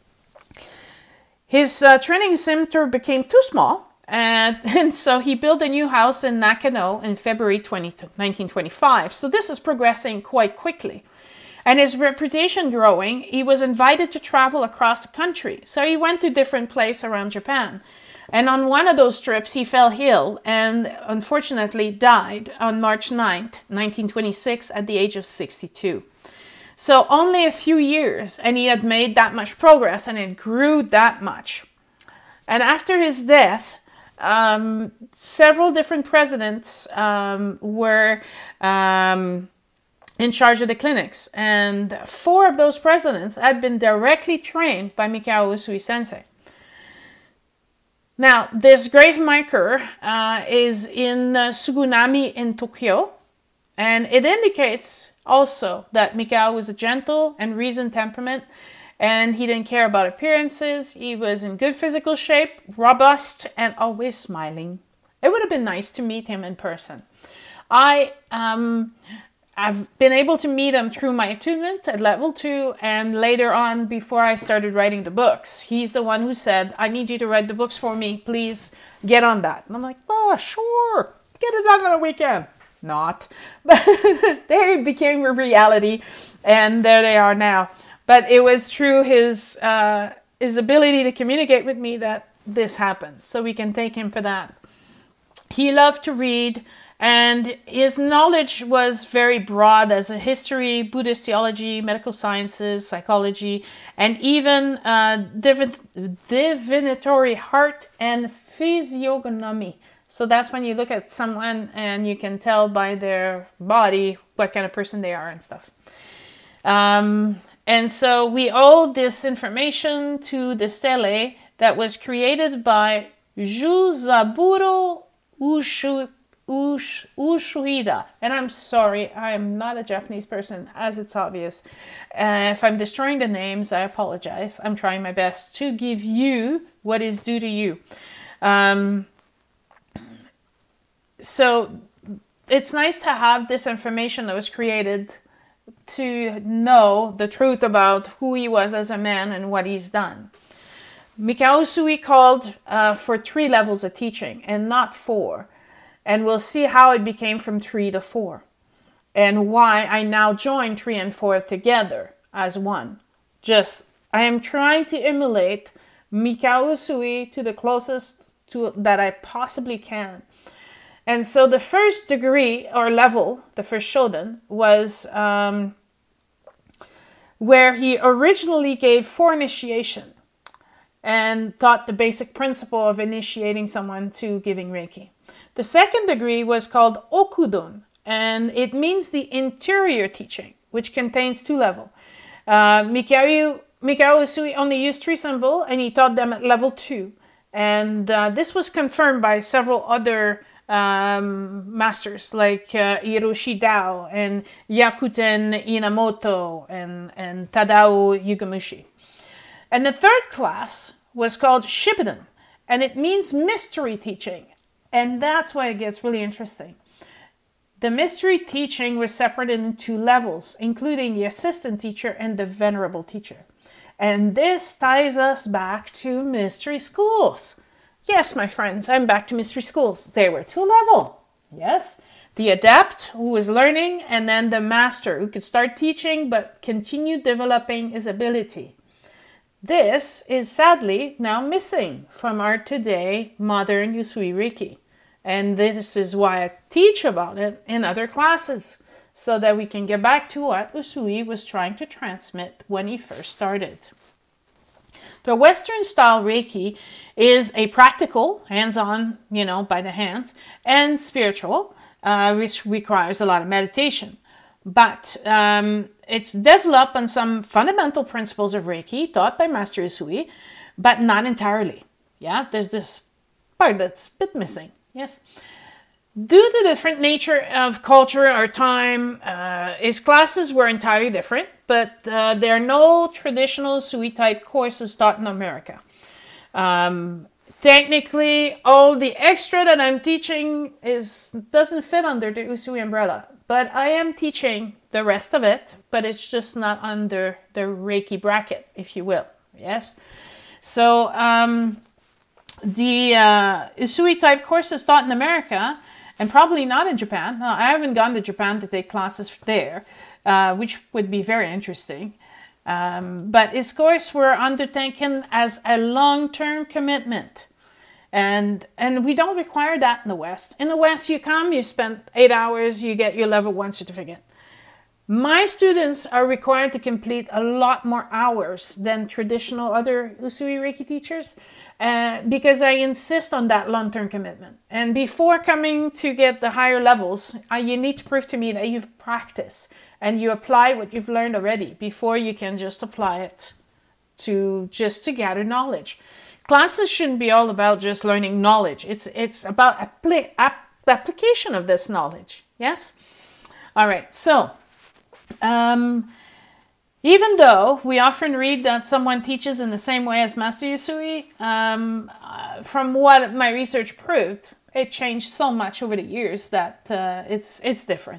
His uh, training center became too small, and, and so he built a new house in Nakano in February nineteen twenty-five. So this is progressing quite quickly. And his reputation growing, he was invited to travel across the country. So he went to different places around Japan. And on one of those trips, he fell ill and unfortunately died on March ninth, nineteen twenty-six, at the age of sixty-two. So only a few years, and he had made that much progress, and it grew that much. And after his death, um, several different presidents um, were um, in charge of the clinics. And four of those presidents had been directly trained by Mikao Usui Sensei. Now, this grave marker uh, is in uh, Sugunami in Tokyo, and it indicates also that Mikao was a gentle and reasoned temperament, and he didn't care about appearances. He was in good physical shape, robust, and always smiling. It would have been nice to meet him in person. I um, I've been able to meet him through my attunement at level two, and later on, before I started writing the books. He's the one who said, I need you to write the books for me, please get on that. And I'm like, oh, sure, get it done on a weekend. Not. But they became a reality, and there they are now. But it was through his, uh, his ability to communicate with me that this happened. So we can take him for that. He loved to read. And his knowledge was very broad as a history, Buddhist theology, medical sciences, psychology, and even uh, divin- divinatory art and physiognomy. So that's when you look at someone and you can tell by their body what kind of person they are and stuff. Um, and so we owe this information to the stele that was created by Juzaburo Ushu. Ush, Ushuhida. And I'm sorry, I am not a Japanese person, as it's obvious. Uh, if I'm destroying the names, I apologize. I'm trying my best to give you what is due to you. Um, so it's nice to have this information that was created to know the truth about who he was as a man and what he's done. Mikao Usui called uh, for three levels of teaching and not four. And we'll see how it became from three to four. And why I now join three and four together as one. Just, I am trying to emulate Mikao Usui to the closest to that I possibly can. And so the first degree or level, the first Shodan, was um, where he originally gave four initiation and taught the basic principle of initiating someone to giving Reiki. The second degree was called Okudon, and it means the interior teaching, which contains two levels. Uh, Mikao, Mikao Usui only used three symbols, and he taught them at level two. And uh, this was confirmed by several other um, masters, like uh, Hiroshi Dao and Yakuten Inamoto and, and Tadao Yugamushi. And the third class was called Shippuden, and it means mystery teaching. And that's why it gets really interesting. The mystery teaching was separated into two levels, including the assistant teacher and the venerable teacher. And this ties us back to mystery schools. Yes, my friends, I'm back to mystery schools. They were two levels. Yes. The adept who was learning, and then the master who could start teaching but continue developing his ability. This is sadly now missing from our today modern Usui Reiki. And this is why I teach about it in other classes, so that we can get back to what Usui was trying to transmit when he first started. The Western style Reiki is a practical, hands-on, you know, by the hands, and spiritual, uh, which requires a lot of meditation. But um, it's developed on some fundamental principles of Reiki taught by Master Usui, but not entirely. Yeah, there's this part that's a bit missing. Yes. Due to the different nature of culture or time, uh, his classes were entirely different, but uh, there are no traditional Usui type courses taught in America. Um, technically, all the extra that I'm teaching is doesn't fit under the Usui umbrella, but I am teaching the rest of it, but it's just not under the Reiki bracket, if you will. Yes. So, um, The uh, Usui type courses taught in America, and probably not in Japan. No, I haven't gone to Japan to take classes there. uh, which would be very interesting. Um, but his course were undertaken as a long-term commitment. And and we don't require that in the West. In the West, you come, you spend eight hours, you get your level one certificate. My students are required to complete a lot more hours than traditional other Usui Reiki teachers uh, because I insist on that long-term commitment. And before coming to get the higher levels, uh, you need to prove to me that you've practiced and you apply what you've learned already before you can just apply it to just to gather knowledge. Classes shouldn't be all about just learning knowledge. It's it's about appli- ap- application of this knowledge. Yes? All right, so Um, even though we often read that someone teaches in the same way as Master Usui, um, uh, from what my research proved, it changed so much over the years that uh, it's it's different.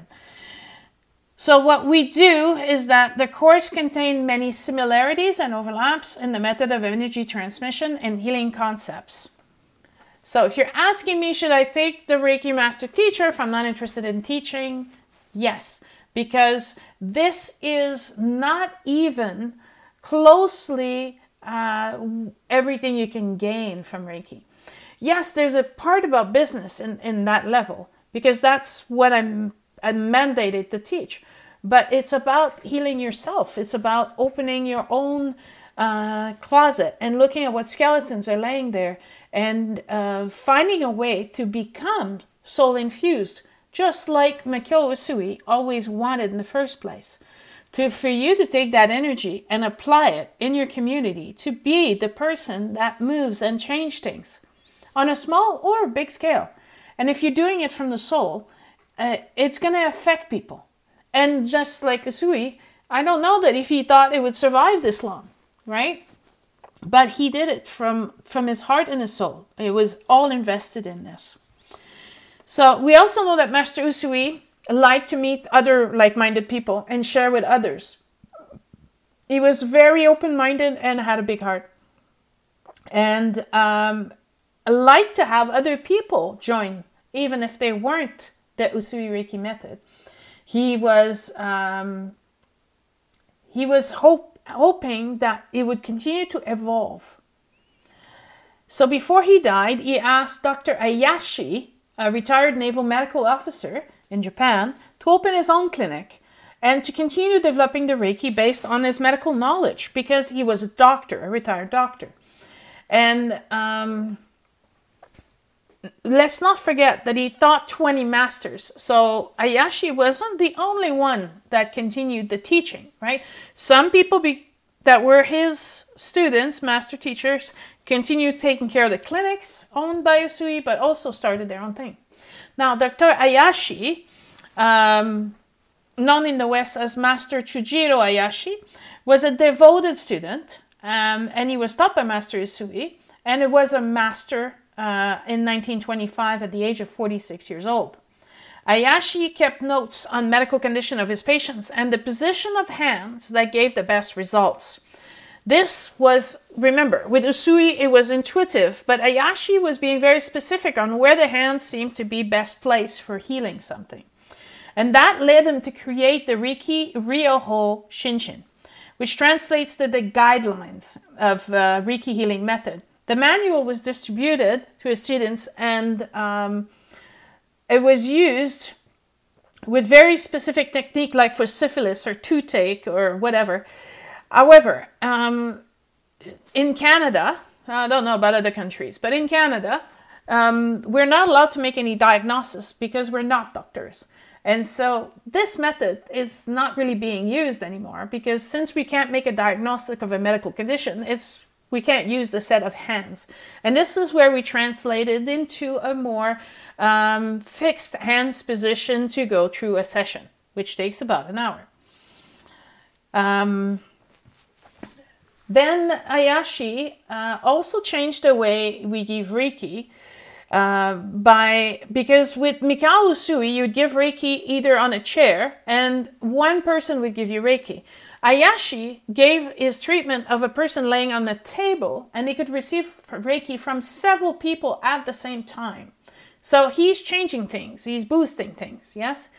So what we do is that the course contains many similarities and overlaps in the method of energy transmission and healing concepts. So if you're asking me, should I take the Reiki Master Teacher if I'm not interested in teaching? Yes. Because this is not even closely uh, everything you can gain from Reiki. Yes, there's a part about business in, in that level, because that's what I'm, I'm mandated to teach. But it's about healing yourself. It's about opening your own uh, closet and looking at what skeletons are laying there and uh, finding a way to become soul-infused, just like Mikyo Usui always wanted in the first place. To, for you to take that energy and apply it in your community, to be the person that moves and changes things on a small or big scale. And if you're doing it from the soul, uh, it's going to affect people. And just like Usui, I don't know that if he thought it would survive this long, right? But he did it from, from his heart and his soul. It was all invested in this. So we also know that Master Usui liked to meet other like-minded people and share with others. He was very open-minded and had a big heart. And um, liked to have other people join, even if they weren't the Usui Reiki method. He was um, he was hope, hoping that it would continue to evolve. So before he died, he asked Doctor Ayashi, a retired naval medical officer in Japan, to open his own clinic and to continue developing the Reiki based on his medical knowledge, because he was a doctor, a retired doctor. And um, let's not forget that he taught twenty masters. So Ayashi wasn't the only one that continued the teaching, right? Some people be, that were his students, master teachers, continued taking care of the clinics owned by Usui, but also started their own thing. Now, Doctor Ayashi, um, known in the West as Master Chujiro Ayashi, was a devoted student, um, and he was taught by Master Usui, and it was a master uh, in nineteen twenty-five at the age of forty-six years old. Ayashi kept notes on medical condition of his patients and the position of hands that gave the best results. This was, remember, with Usui it was intuitive, but Ayashi was being very specific on where the hands seemed to be best placed for healing something. And that led him to create the Reiki Ryoho Shinshin, which translates to the guidelines of uh, Reiki healing method. The manual was distributed to his students, and um, it was used with very specific technique, like for syphilis or toothache or whatever. However, um, in Canada, I don't know about other countries, but in Canada, um, we're not allowed to make any diagnosis because we're not doctors. And so this method is not really being used anymore, because since we can't make a diagnostic of a medical condition, it's we can't use the set of hands. And this is where we translate it into a more um, fixed hands position to go through a session, which takes about an hour. Um, Then Ayashi uh, also changed the way we give Reiki uh, by because with Mikao Usui, you'd give Reiki either on a chair and one person would give you Reiki. Ayashi gave his treatment of a person laying on the table, and he could receive Reiki from several people at the same time. So he's changing things, he's boosting things, yes?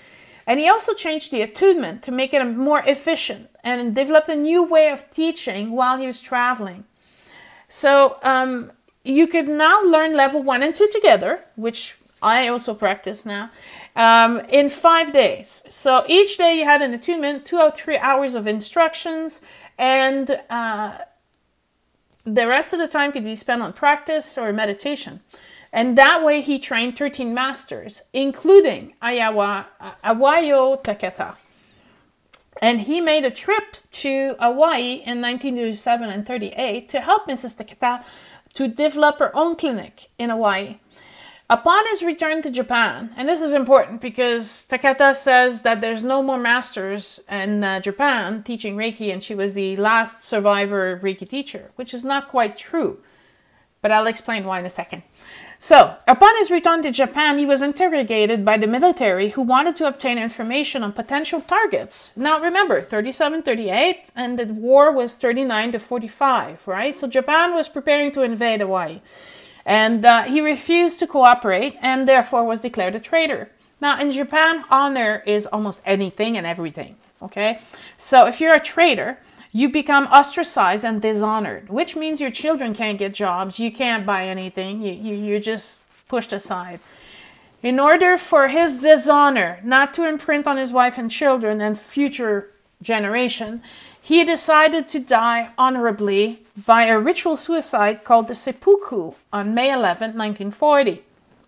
And he also changed the attunement to make it more efficient and developed a new way of teaching while he was traveling. So um, you could now learn level one and two together, which I also practice now, um, in five days. So each day you had an attunement, two or three hours of instructions, and uh, the rest of the time could be spent on practice or meditation. And that way he trained thirteen masters, including Ayawa, Awayo Takata. And he made a trip to Hawaii in nineteen thirty-seven and thirty-eight to help Missus Takata to develop her own clinic in Hawaii. Upon his return to Japan, and this is important because Takata says that there's no more masters in uh, Japan teaching Reiki, and she was the last survivor Reiki teacher, which is not quite true. But I'll explain why in a second. So, upon his return to Japan, he was interrogated by the military who wanted to obtain information on potential targets. Now, remember, thirty-seven, thirty-eight, and the war was thirty-nine to forty-five, right? So, Japan was preparing to invade Hawaii. And uh, he refused to cooperate and therefore was declared a traitor. Now, in Japan, honor is almost anything and everything, okay? So, if you're a traitor, you become ostracized and dishonored, which means your children can't get jobs, you can't buy anything, you, you, you're just pushed aside. In order for his dishonor not to imprint on his wife and children and future generation, he decided to die honorably by a ritual suicide called the seppuku on May eleventh, nineteen forty.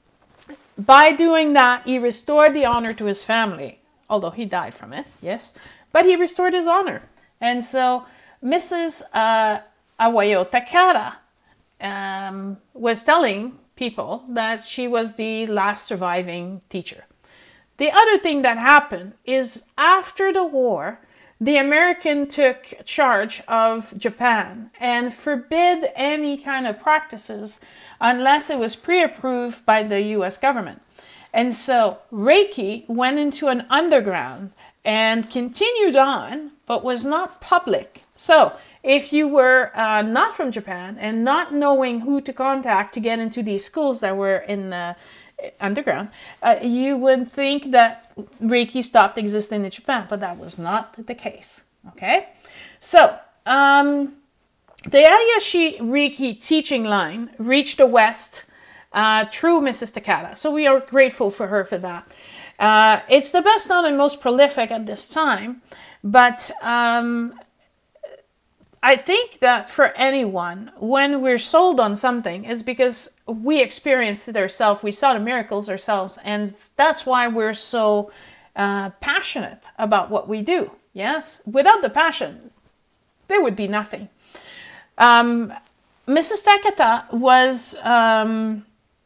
By doing that, he restored the honor to his family, although he died from it, yes, but he restored his honor. And so Missus Uh, Awayo Takata um, was telling people that she was the last surviving teacher. The other thing that happened is after the war, the American took charge of Japan and forbid any kind of practices unless it was pre-approved by the U S government. And so Reiki went into an underground and continued on, but was not public. So if you were uh, not from Japan and not knowing who to contact to get into these schools that were in the underground, uh, you would think that Reiki stopped existing in Japan, but that was not the case. Okay, so um, the Ayashi Reiki teaching line reached the West uh, through Missus Takata, so we are grateful for her for that. Uh, it's the best known and most prolific at this time, but um, I think that for anyone, when we're sold on something, it's because we experienced it ourselves, we saw the miracles ourselves, and that's why we're so uh, passionate about what we do, yes? Without the passion, there would be nothing. Um, Missus Takata was... Um,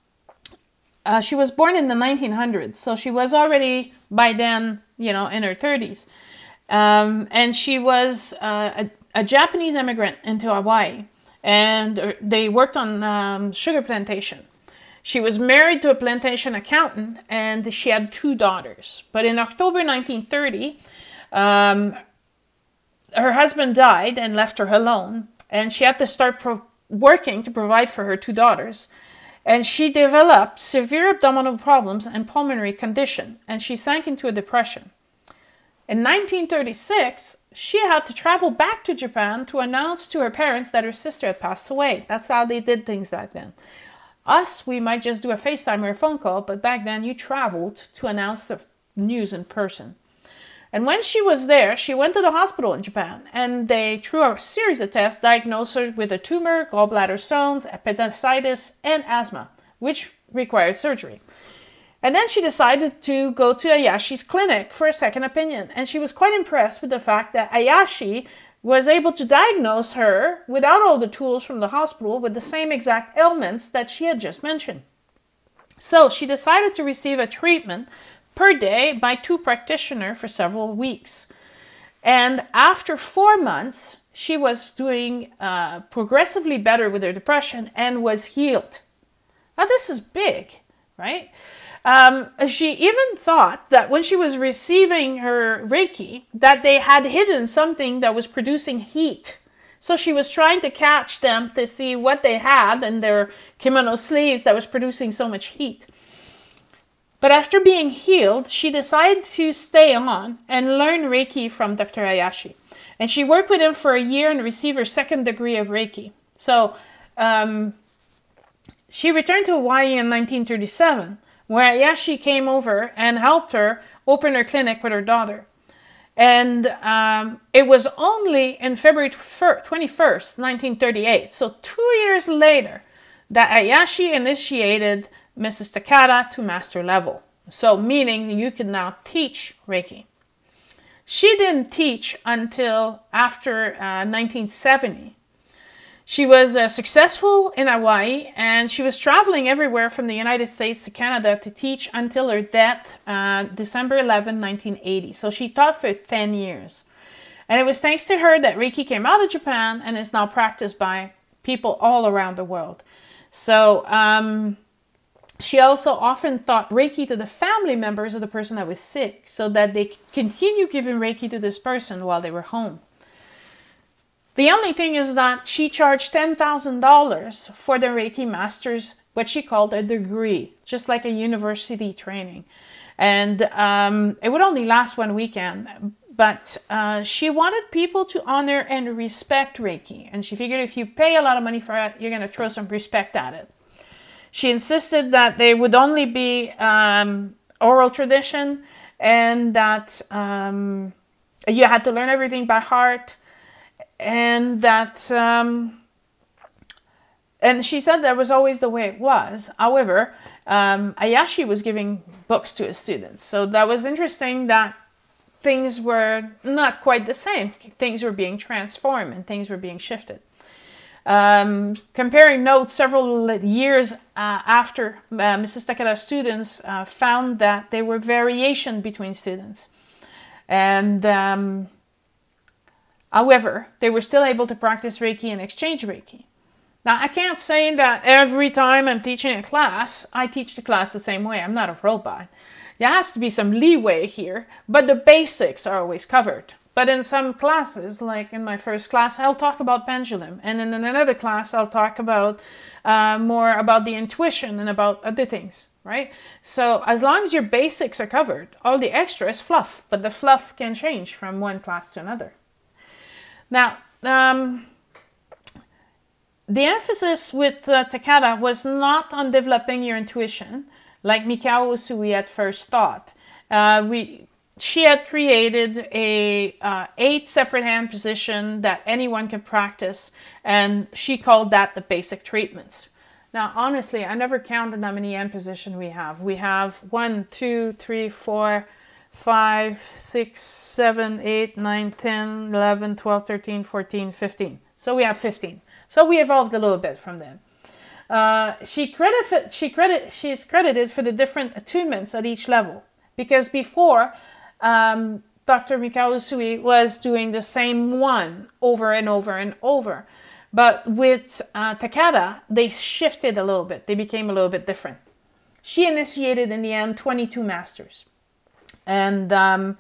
Uh, she was born in the nineteen hundreds, so she was already by then, you know, in her thirties. Um, and she was uh, a, a Japanese immigrant into Hawaii, and they worked on um, sugar plantation. She was married to a plantation accountant, and she had two daughters. But in October nineteen thirty, um, her husband died and left her alone, and she had to start pro- working to provide for her two daughters. And she developed severe abdominal problems and pulmonary condition, and she sank into a depression. In nineteen thirty-six, she had to travel back to Japan to announce to her parents that her sister had passed away. That's how they did things back then. Us, we might just do a FaceTime or a phone call, but back then you traveled to announce the news in person. And when she was there, she went to the hospital in Japan, and they, through a series of tests, diagnosed her with a tumor, gallbladder stones, appendicitis, and asthma, which required surgery. And then she decided to go to Ayashi's clinic for a second opinion, and she was quite impressed with the fact that Ayashi was able to diagnose her without all the tools from the hospital with the same exact ailments that she had just mentioned. So she decided to receive a treatment per day by two practitioners for several weeks. And after four months, she was doing uh, progressively better with her depression and was healed. Now this is big, right? Um, she even thought that when she was receiving her Reiki, that they had hidden something that was producing heat. So she was trying to catch them to see what they had in their kimono sleeves that was producing so much heat. But after being healed, she decided to stay on and learn Reiki from Doctor Hayashi. And she worked with him for a year and received her second degree of Reiki. So um, she returned to Hawaii in nineteen thirty-seven, where Hayashi came over and helped her open her clinic with her daughter. And um, it was only in February twenty-first, nineteen thirty-eight, so two years later, that Hayashi initiated Missus Takada to master level. So meaning you can now teach Reiki. She didn't teach until after uh, nineteen seventy. She was uh, successful in Hawaii, and she was traveling everywhere from the United States to Canada to teach until her death, uh, December eleventh, nineteen eighty. So she taught for ten years. And it was thanks to her that Reiki came out of Japan and is now practiced by people all around the world. So um, she also often taught Reiki to the family members of the person that was sick, so that they could continue giving Reiki to this person while they were home. The only thing is that she charged ten thousand dollars for the Reiki Masters, what she called a degree, just like a university training. And um, it would only last one weekend, but uh, she wanted people to honor and respect Reiki. And she figured if you pay a lot of money for it, you're going to throw some respect at it. She insisted that they would only be um, oral tradition, and that um, you had to learn everything by heart. And that, um, and she said that was always the way it was. However, um, Hayashi was giving books to his students. So that was interesting that things were not quite the same. Things were being transformed and things were being shifted. Um, comparing notes several years uh, after, uh, Missus Takada's students uh, found that there were variation between students. And um, however, they were still able to practice Reiki and exchange Reiki. Now, I can't say that every time I'm teaching a class, I teach the class the same way. I'm not a robot. There has to be some leeway here, but the basics are always covered. But in some classes, like in my first class, I'll talk about pendulum. And in another class, I'll talk about uh, more about the intuition and about other things, right? So as long as your basics are covered, all the extra is fluff. But the fluff can change from one class to another. Now, um, the emphasis with uh, Takada was not on developing your intuition, like Mikao Usui at first thought. Uh, we, she had created a uh, eight separate hand position that anyone can practice, and she called that the basic treatments. Now, honestly, I never counted how many hand positions we have. We have one, two, three, four, five, six, seven, eight, nine, ten, eleven, twelve, thirteen, fourteen, fifteen. So we have fifteen. So we evolved a little bit from them. Uh, she credit, she credit, she's credited for the different attunements at each level. Because before, um, Doctor Mikao Usui was doing the same one over and over and over. But with uh, Takada, they shifted a little bit. They became a little bit different. She initiated in the end twenty-two masters. And um,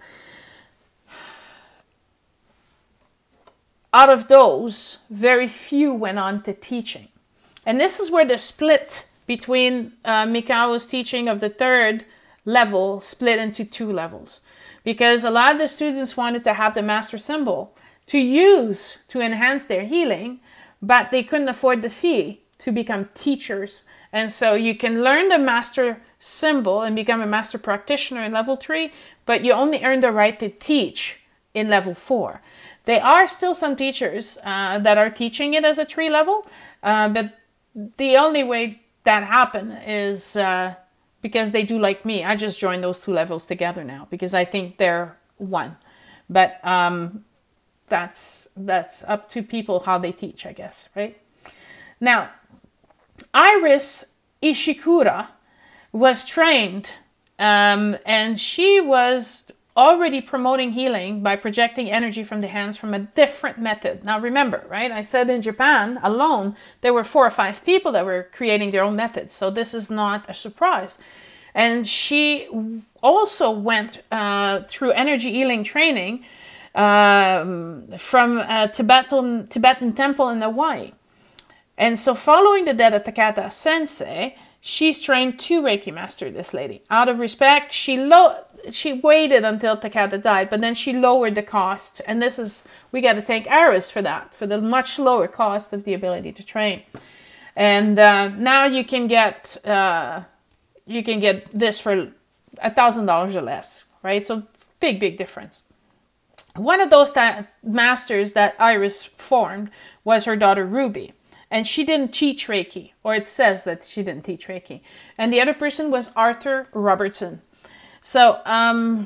out of those, very few went on to teaching. And this is where the split between uh, Mikao's teaching of the third level split into two levels. Because a lot of the students wanted to have the master symbol to use to enhance their healing, but they couldn't afford the fee to become teachers. And so you can learn the master symbol and become a master practitioner in level three, but you only earn the right to teach in level four. There are still some teachers uh, that are teaching it as a three level, uh, but the only way that happen is uh, because they do like me. I just joined those two levels together now because I think they're one. But um, that's that's up to people how they teach, I guess, right? Now, Iris Ishikura was trained um, and she was already promoting healing by projecting energy from the hands from a different method. Now remember, right? I said in Japan alone, there were four or five people that were creating their own methods. So this is not a surprise. And she also went uh, through energy healing training um, from a Tibetan, Tibetan temple in Hawaii. And so following the death of Takada Sensei, She's trained two Reiki masters, this lady. Out of respect, she lo- she waited until Takata died, but then she lowered the cost. And this is, we got to thank Aris for that, for the much lower cost of the ability to train. And uh, now you can get uh, you can get this for a thousand dollars or less, right? So big, big difference. One of those ta- masters that Iris formed was her daughter Ruby. And she didn't teach Reiki, or it says that she didn't teach Reiki. And the other person was Arthur Robertson. So um,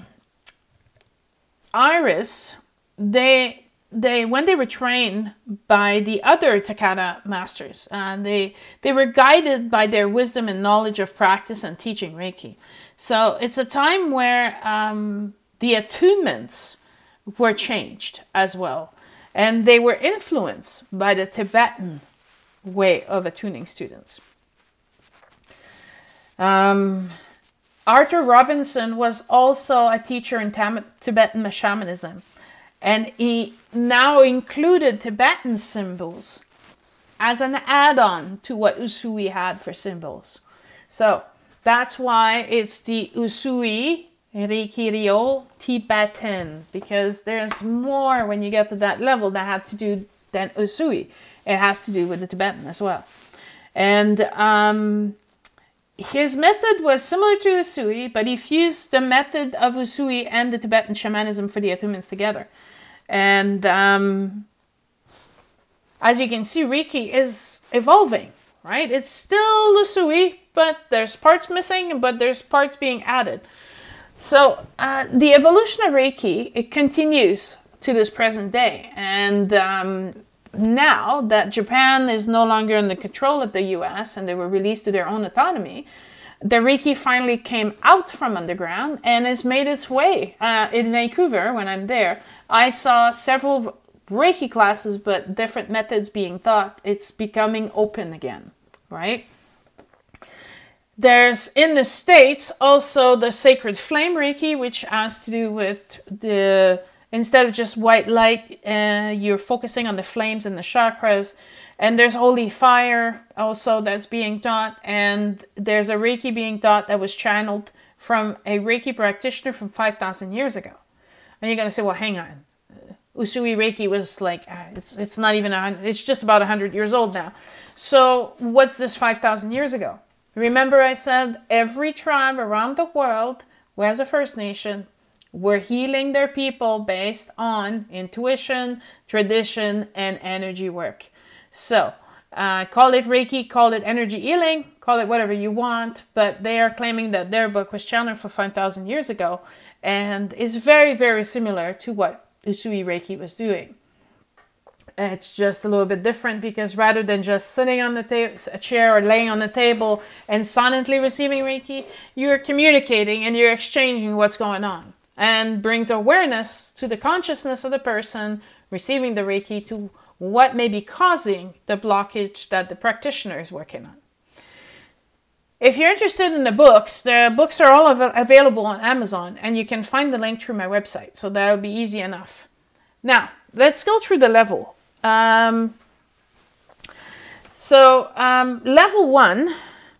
Iris, they they when they were trained by the other Takata masters, uh, they they were guided by their wisdom and knowledge of practice and teaching Reiki. So it's a time where um, the attunements were changed as well, and they were influenced by the Tibetan way of attuning students. Um, Arthur Robinson was also a teacher in Tam- Tibetan shamanism, and he now included Tibetan symbols as an add-on to what Usui had for symbols. So that's why it's the Usui Reiki Ryo Tibetan, because there's more when you get to that level that had to do than Usui. It has to do with the Tibetan as well. And um, his method was similar to Usui, but he fused the method of Usui and the Tibetan shamanism for the attunements together. And um, as you can see, Reiki is evolving, right? It's still Usui, but there's parts missing, but there's parts being added. So uh, the evolution of Reiki, it continues to this present day. And um, now that Japan is no longer in the control of the U S and they were released to their own autonomy, the Reiki finally came out from underground and has made its way. Uh, in Vancouver, when I'm there, I saw several Reiki classes, but different methods being taught. It's becoming open again, right? There's, in the States, also the Sacred Flame Reiki, which has to do with the, instead of just white light, uh, you're focusing on the flames and the chakras. And there's Holy Fire also that's being taught. And there's a Reiki being taught that was channeled from a Reiki practitioner from five thousand years ago. And you're going to say, well, hang on. Usui Reiki was like, uh, it's it's not even, a, it's just about one hundred years old now. So what's this five thousand years ago? Remember I said every tribe around the world who has a First Nation were healing their people based on intuition, tradition, and energy work. So uh, call it Reiki, call it energy healing, call it whatever you want, but they are claiming that their book was channeled for five thousand years ago and is very, very similar to what Usui Reiki was doing. It's just a little bit different because rather than just sitting on the ta- a chair or laying on the table and silently receiving Reiki, you're communicating and you're exchanging what's going on, and brings awareness to the consciousness of the person receiving the Reiki to what may be causing the blockage that the practitioner is working on. If you're interested in the books, the books are all av- available on Amazon, and you can find the link through my website, so that'll be easy enough. Now, let's go through the level. Um, so um, level one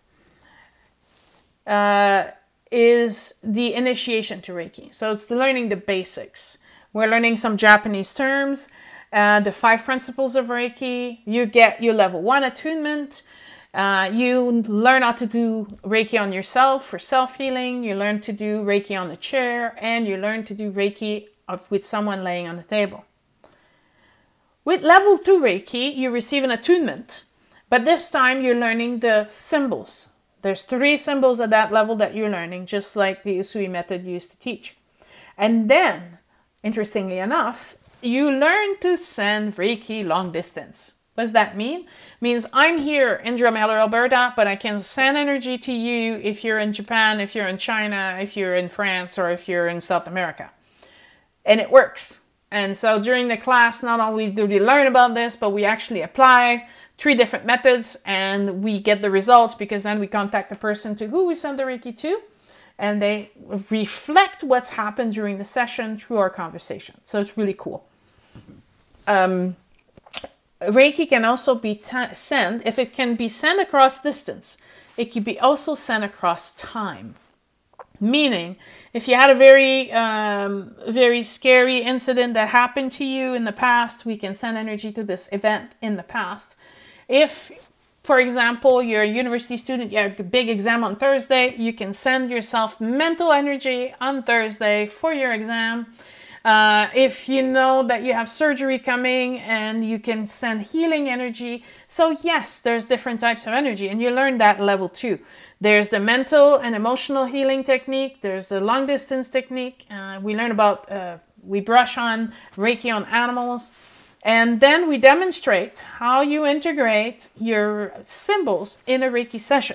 uh, is the initiation to Reiki. So it's the learning the basics. We're learning some Japanese terms, uh, the five principles of Reiki. You get your level one attunement. Uh, you learn how to do Reiki on yourself for self-healing. You learn to do Reiki on the chair, and you learn to do Reiki of, with someone laying on the table. With level two Reiki, you receive an attunement, but this time you're learning the symbols. There's three symbols at that level that you're learning, just like the Usui method used to teach. And then, interestingly enough, you learn to send Reiki long distance. What does that mean? It means I'm here in Drumheller, Alberta, but I can send energy to you if you're in Japan, if you're in China, if you're in France, or if you're in South America. And it works. And so during the class, not only do we learn about this, but we actually apply three different methods and we get the results, because then we contact the person to who we send the Reiki to, and they reflect what's happened during the session through our conversation. So it's really cool. Um, Reiki can also be t- sent, if it can be sent across distance, it could be also sent across time. Meaning, if you had a very, um, very scary incident that happened to you in the past, we can send energy to this event in the past. If, for example, you're a university student, you have a big exam on Thursday, you can send yourself mental energy on Thursday for your exam. Uh, if you know that you have surgery coming, and you can send healing energy. So yes, there's different types of energy, and you learn that level two. There's the mental and emotional healing technique. There's the long distance technique. Uh, we learn about, uh, we brush on Reiki on animals. And then we demonstrate how you integrate your symbols in a Reiki session.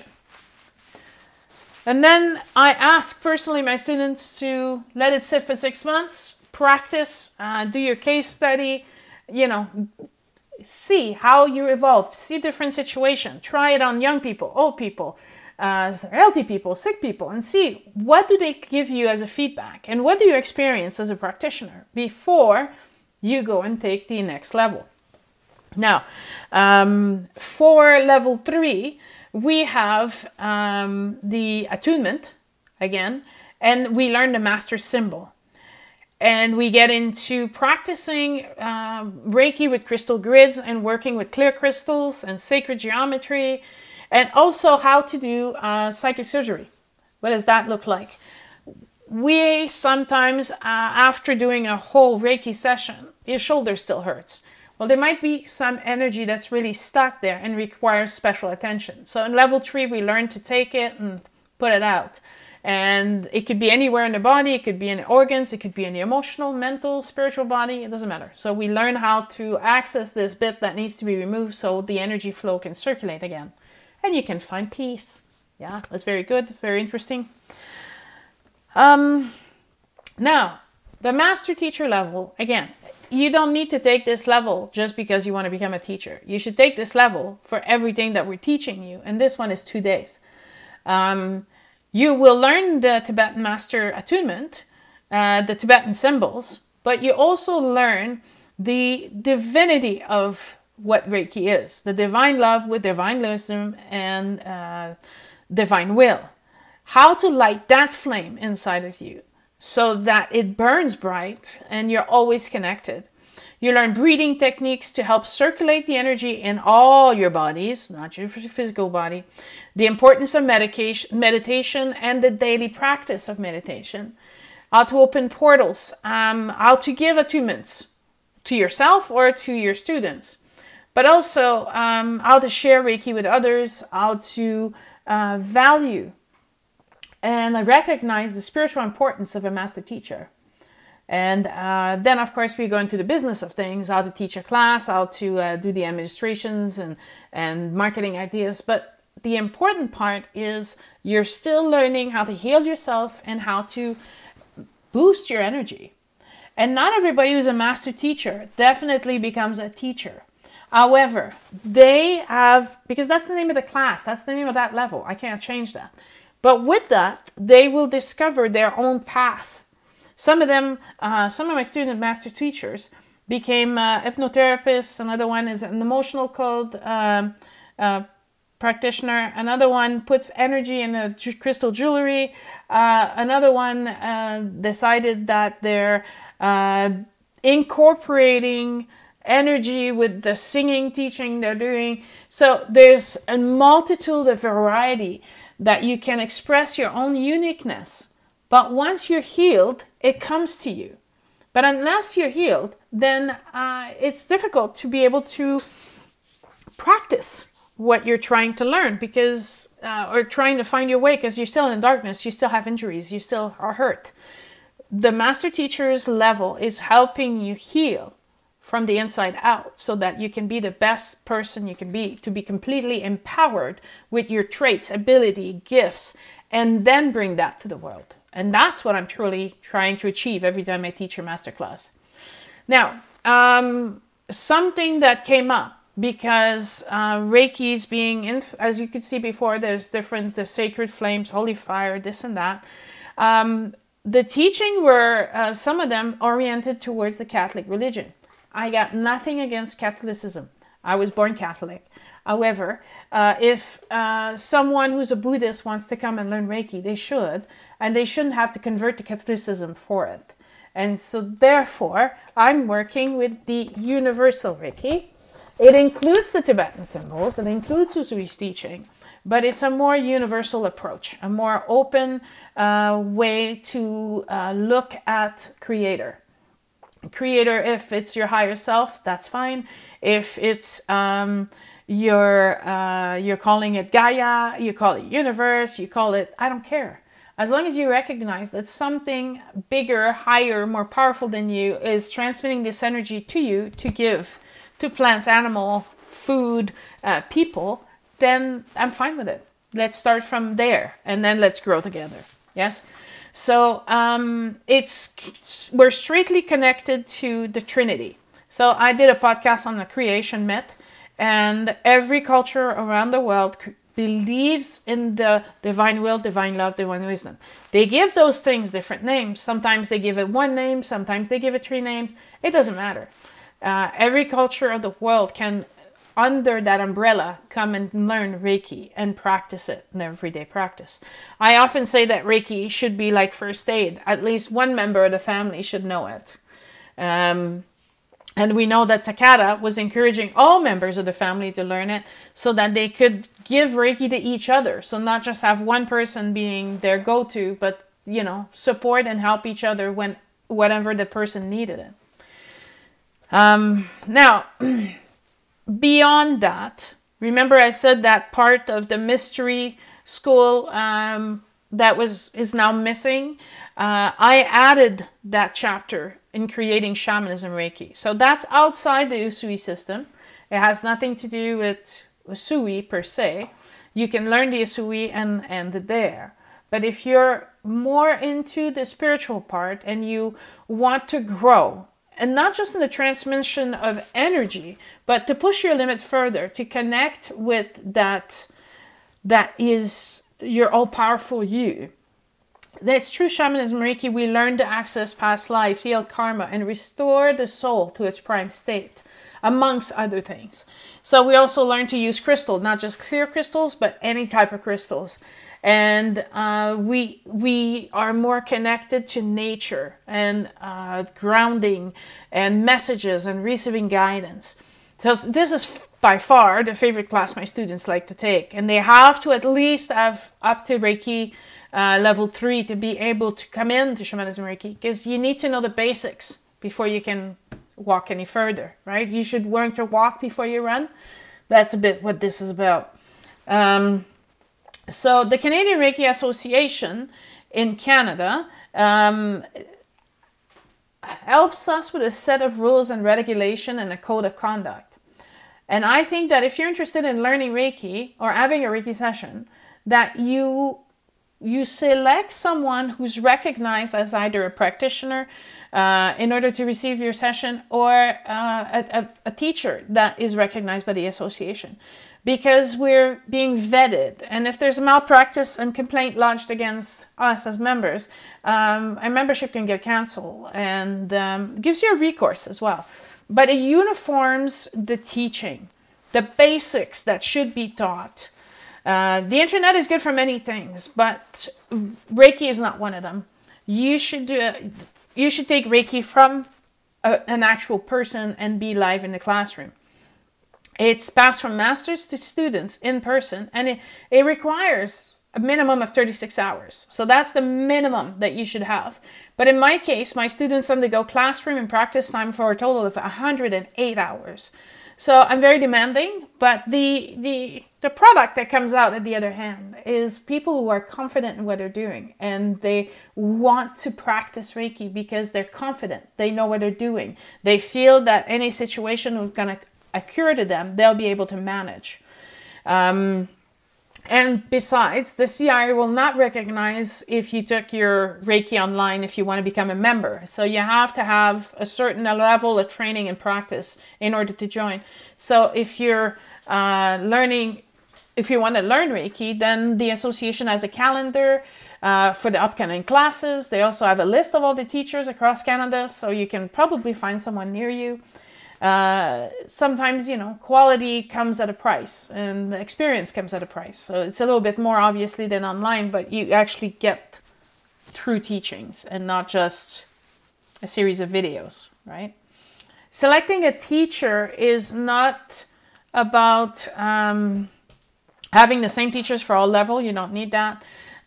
And then I ask personally my students to let it sit for six months, practice, uh, do your case study, you know, see how you evolve, see different situations, try it on young people, old people, uh, healthy people, sick people, and see what do they give you as a feedback and what do you experience as a practitioner before you go and take the next level. Now, um, for level three, we have um, the attunement again, and we learn the master symbol. And we get into practicing um, Reiki with crystal grids and working with clear crystals and sacred geometry, and also how to do uh, psychic surgery. What does that look like? We sometimes, uh, after doing a whole Reiki session, your shoulder still hurts. Well, there might be some energy that's really stuck there and requires special attention. So in level three, we learn to take it and put it out. And it could be anywhere in the body, it could be in the organs, it could be in the emotional, mental, spiritual body, it doesn't matter. So we learn how to access this bit that needs to be removed so the energy flow can circulate again. And you can find peace. Yeah, that's very good, very interesting. Um, now, the master teacher level, again, you don't need to take this level just because you want to become a teacher. You should take this level for everything that we're teaching you. And this one is two days. Um, You will learn the Tibetan Master Attunement, uh, the Tibetan symbols, but you also learn the divinity of what Reiki is, the divine love with divine wisdom and uh, divine will. How to light that flame inside of you so that it burns bright and you're always connected. You learn breathing techniques to help circulate the energy in all your bodies, not your physical body. The importance of medication, meditation and the daily practice of meditation. How to open portals. Um, how to give attunements to yourself or to your students. But also um, how to share Reiki with others. How to uh, value and recognize the spiritual importance of a master teacher. And uh, then, of course, we go into the business of things, how to teach a class, how to uh, do the administrations and, and marketing ideas. But the important part is you're still learning how to heal yourself and how to boost your energy. And not everybody who's a master teacher definitely becomes a teacher. However, they have, because that's the name of the class, that's the name of that level. I can't change that. But with that, they will discover their own path. Some of them, uh, some of my student master teachers became uh, hypnotherapists. Another one is an emotional code um, uh, practitioner. Another one puts energy in a ju- crystal jewelry. Uh, another one uh, decided that they're uh, incorporating energy with the singing teaching they're doing. So there's a multitude of variety that you can express your own uniqueness. But once you're healed, it comes to you. But unless you're healed, then uh, it's difficult to be able to practice what you're trying to learn because, uh, or trying to find your way because you're still in darkness, you still have injuries, you still are hurt. The master teacher's level is helping you heal from the inside out so that you can be the best person you can be, to be completely empowered with your traits, ability, gifts, and then bring that to the world. And that's what I'm truly trying to achieve every time I teach a masterclass. Now, um, something that came up because uh, Reiki is being, in, as you could see before, there's different the sacred flames, holy fire, this and that. Um, the teaching were, uh, some of them oriented towards the Catholic religion. I got nothing against Catholicism. I was born Catholic. However, uh, if uh, someone who's a Buddhist wants to come and learn Reiki, they should, and they shouldn't have to convert to Catholicism for it. And so therefore, I'm working with the universal Reiki. It includes the Tibetan symbols, it includes Usui's teaching, but it's a more universal approach, a more open uh, way to uh, look at Creator. Creator, if it's your higher self, that's fine. If it's um, your, uh, you're calling it Gaia, you call it universe, you call it, I don't care. As long as you recognize that something bigger, higher, more powerful than you is transmitting this energy to you to give to plants, animal, food, uh, people, then I'm fine with it. Let's start from there and then let's grow together. Yes? So um, it's we're straightly connected to the Trinity. So I did a podcast on the creation myth, and every culture around the world believes in the divine will, divine love, divine wisdom. They give those things different names. Sometimes they give it one name, sometimes they give it three names. It doesn't matter. Uh, every culture of the world can, under that umbrella, come and learn Reiki and practice it in their everyday practice. I often say that Reiki should be like first aid. At least one member of the family should know it. Um, And we know that Takata was encouraging all members of the family to learn it so that they could give Reiki to each other. So not just have one person being their go-to, but, you know, support and help each other when whatever the person needed it. Um, now, beyond that, remember I said that part of the mystery school um, that was is now missing. Uh, I added that chapter in creating shamanism Reiki. So that's outside the Usui system. It has nothing to do with Usui per se. You can learn the Usui and end it there. But if you're more into the spiritual part and you want to grow, and not just in the transmission of energy, but to push your limit further, to connect with that, that is your all-powerful you. That's true shamanism Reiki. We learn to access past life, heal karma, and restore the soul to its prime state, amongst other things. So we also learn to use crystal, not just clear crystals, but any type of crystals. And uh, we we are more connected to nature and uh, grounding and messages and receiving guidance. So this is by far the favorite class my students like to take. And they have to at least have up to Reiki Uh, level three to be able to come into shamanism Reiki, because you need to know the basics before you can walk any further, right? You should learn to walk before you run. That's a bit what this is about. Um, so the Canadian Reiki Association in Canada um, helps us with a set of rules and regulation and a code of conduct. And I think that if you're interested in learning Reiki or having a Reiki session, that you You select someone who's recognized as either a practitioner uh, in order to receive your session, or uh, a, a, a teacher that is recognized by the association, because we're being vetted. And if there's a malpractice and complaint lodged against us as members, um, our membership can get canceled, and um, gives you a recourse as well. But it uniforms the teaching, the basics that should be taught. Uh, the internet is good for many things, but Reiki is not one of them. You should uh, you should take Reiki from a, an actual person and be live in the classroom. It's passed from masters to students in person, and it, it requires a minimum of thirty-six hours. So that's the minimum that you should have. But in my case, my students undergo classroom and practice time for a total of one hundred eight hours. So I'm very demanding, but the, the the product that comes out at the other hand is people who are confident in what they're doing, and they want to practice Reiki because they're confident. They know what they're doing. They feel that any situation is going to occur to them, they'll be able to manage. Um, and besides, the C I will not recognize if you took your Reiki online if you want to become a member. So you have to have a certain level of training and practice in order to join. So if you're uh, learning, if you want to learn Reiki, then the association has a calendar uh, for the upcoming classes. They also have a list of all the teachers across Canada, so you can probably find someone near you. Uh, sometimes, you know, quality comes at a price and the experience comes at a price. So it's a little bit more obviously than online, but you actually get true teachings and not just a series of videos, right? Selecting a teacher is not about um, having the same teachers for all level. You don't need that.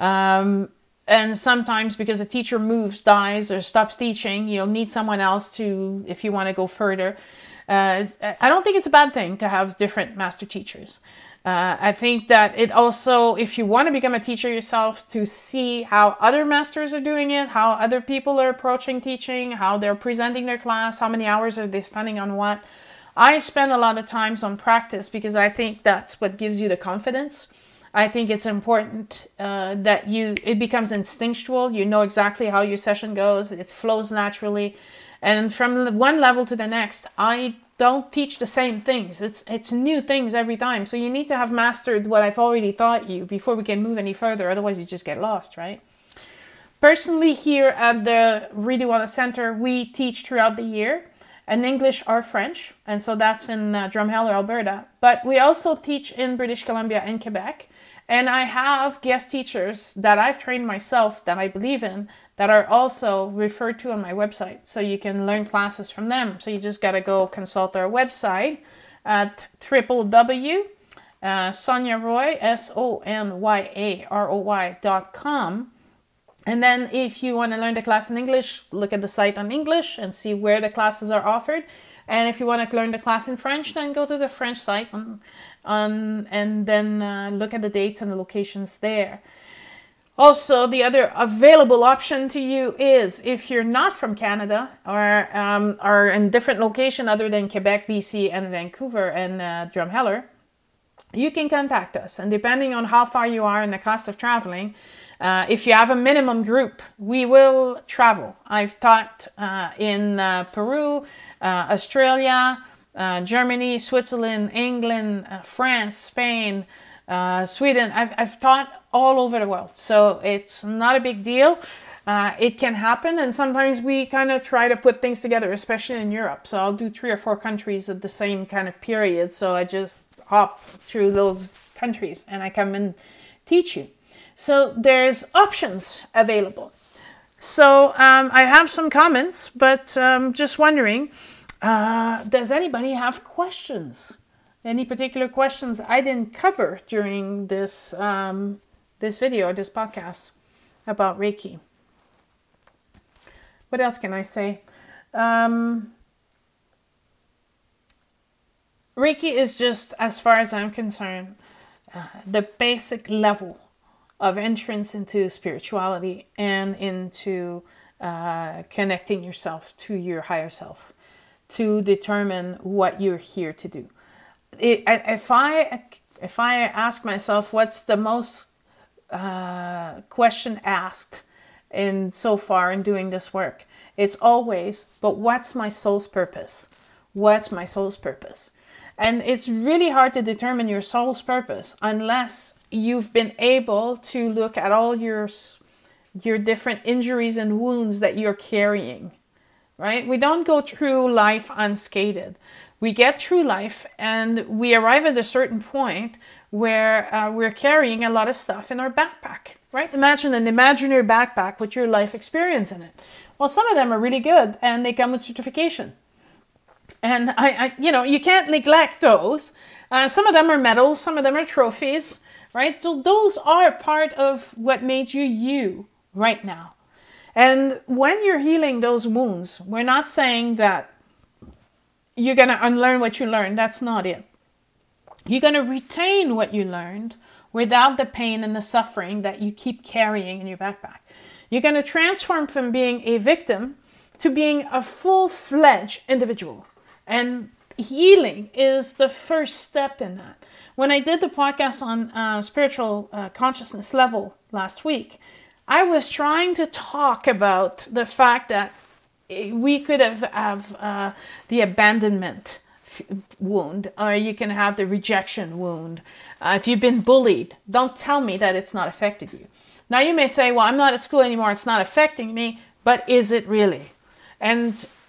Um, and sometimes because a teacher moves, dies, or stops teaching, you'll need someone else to, if you want to go further. Uh, I don't think it's a bad thing to have different master teachers. Uh, I think that it also, if you want to become a teacher yourself, to see how other masters are doing it, how other people are approaching teaching, how they're presenting their class, how many hours are they spending on what. I spend a lot of times on practice because I think that's what gives you the confidence. I think it's important uh, that you, it becomes instinctual. You know exactly how your session goes. It flows naturally. And from one level to the next, I don't teach the same things. It's it's new things every time. So you need to have mastered what I've already taught you before we can move any further. Otherwise, you just get lost, right? Personally, here at the Redouane Center, we teach throughout the year in English or French. And so that's in uh, Drumheller, Alberta. But we also teach in British Columbia and Quebec. And I have guest teachers that I've trained myself that I believe in that are also referred to on my website. So you can learn classes from them. So you just got to go consult our website at w w w dot sonya roy, S O N Y A R O Y dot com. And then if you want to learn the class in English, look at the site on English and see where the classes are offered. And if you want to learn the class in French, then go to the French site on, on, and then uh, look at the dates and the locations there. Also, the other available option to you is if you're not from Canada or um, are in different location other than Quebec, B C, and Vancouver and uh, Drumheller, you can contact us. And depending on how far you are and the cost of traveling, uh, if you have a minimum group, we will travel. I've taught uh, in uh, Peru, uh, Australia, uh, Germany, Switzerland, England, uh, France, Spain, uh, Sweden. I've, I've taught all over the world. So it's not a big deal. Uh, it can happen. And sometimes we kind of try to put things together, especially in Europe. So I'll do three or four countries at the same kind of period. So I just hop through those countries and I come and teach you. So there's options available. So um, I have some comments, but um, just wondering, uh, does anybody have questions? Any particular questions I didn't cover during this um, this video, this podcast about Reiki? What else can I say? Um, Reiki is just, as far as I'm concerned, uh, the basic level of entrance into spirituality and into uh, connecting yourself to your higher self to determine what you're here to do. It, if I if I ask myself what's the most uh, question asked in so far in doing this work, it's always, but what's my soul's purpose? What's my soul's purpose? And it's really hard to determine your soul's purpose unless you've been able to look at all your your different injuries and wounds that you're carrying, right? We don't go through life unscathed. We get through life and we arrive at a certain point where uh, we're carrying a lot of stuff in our backpack, right? Imagine an imaginary backpack with your life experience in it. Well, some of them are really good and they come with certification. And I, I you know, you can't neglect those. Uh, some of them are medals, some of them are trophies, right? So those are part of what made you you right now. And when you're healing those wounds, we're not saying that you're going to unlearn what you learned. That's not it. You're going to retain what you learned without the pain and the suffering that you keep carrying in your backpack. You're going to transform from being a victim to being a full-fledged individual. And healing is the first step in that. When I did the podcast on uh, spiritual uh, consciousness level last week, I was trying to talk about the fact that we could have, have uh, the abandonment wound, or you can have the rejection wound. Uh, if you've been bullied, don't tell me that it's not affected you. Now you may say, well, I'm not at school anymore, it's not affecting me, but is it really? And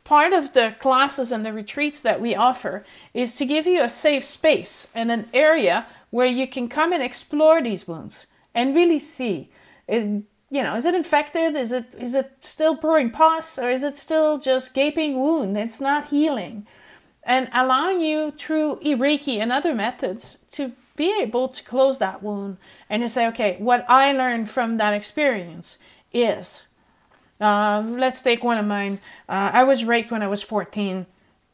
part of the classes and the retreats that we offer is to give you a safe space and an area where you can come and explore these wounds and really see, it, you know, is it infected? Is it is it still pouring pus, or is it still just gaping wound? It's not healing. And allowing you through Reiki and other methods to be able to close that wound and to say, okay, what I learned from that experience is, um, let's take one of mine. Uh, I was raped when I was fourteen,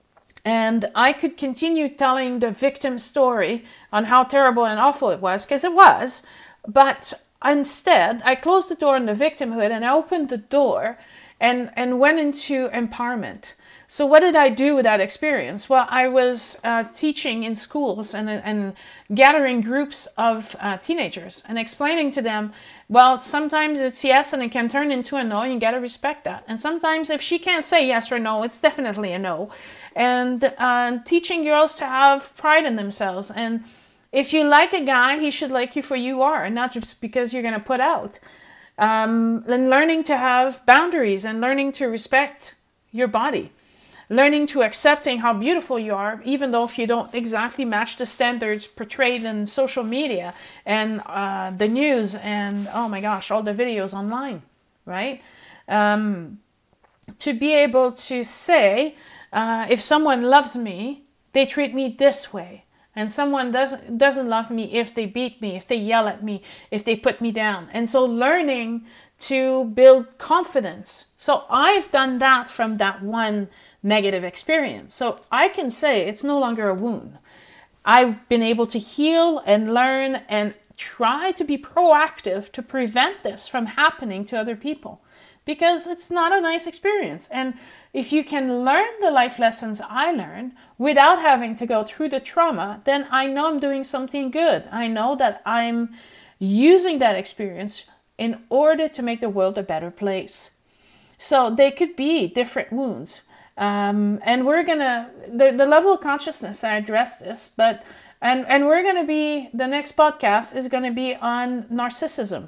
and I could continue telling the victim story on how terrible and awful it was, because it was, but instead I closed the door on the victimhood and I opened the door and, and went into empowerment. So what did I do with that experience? Well, I was uh, teaching in schools and, and gathering groups of uh, teenagers and explaining to them, well, sometimes it's yes and it can turn into a no, and you got to respect that. And sometimes if she can't say yes or no, it's definitely a no. And uh, teaching girls to have pride in themselves. And if you like a guy, he should like you for you are, and not just because you're going to put out. Um, and learning to have boundaries and learning to respect your body. Learning to accepting how beautiful you are, even though if you don't exactly match the standards portrayed in social media and uh, the news and, oh my gosh, all the videos online, right? Um, to be able to say, uh, if someone loves me, they treat me this way. And someone doesn't, doesn't love me if they beat me, if they yell at me, if they put me down. And so learning to build confidence. So I've done that from that one negative experience. So I can say it's no longer a wound. I've been able to heal and learn and try to be proactive to prevent this from happening to other people, because it's not a nice experience. And if you can learn the life lessons I learned without having to go through the trauma, then I know I'm doing something good. I know that I'm using that experience in order to make the world a better place. So they could be different wounds. Um, and we're gonna, the, the level of consciousness, I address this, but, and, and we're gonna be, the next podcast is gonna be on narcissism.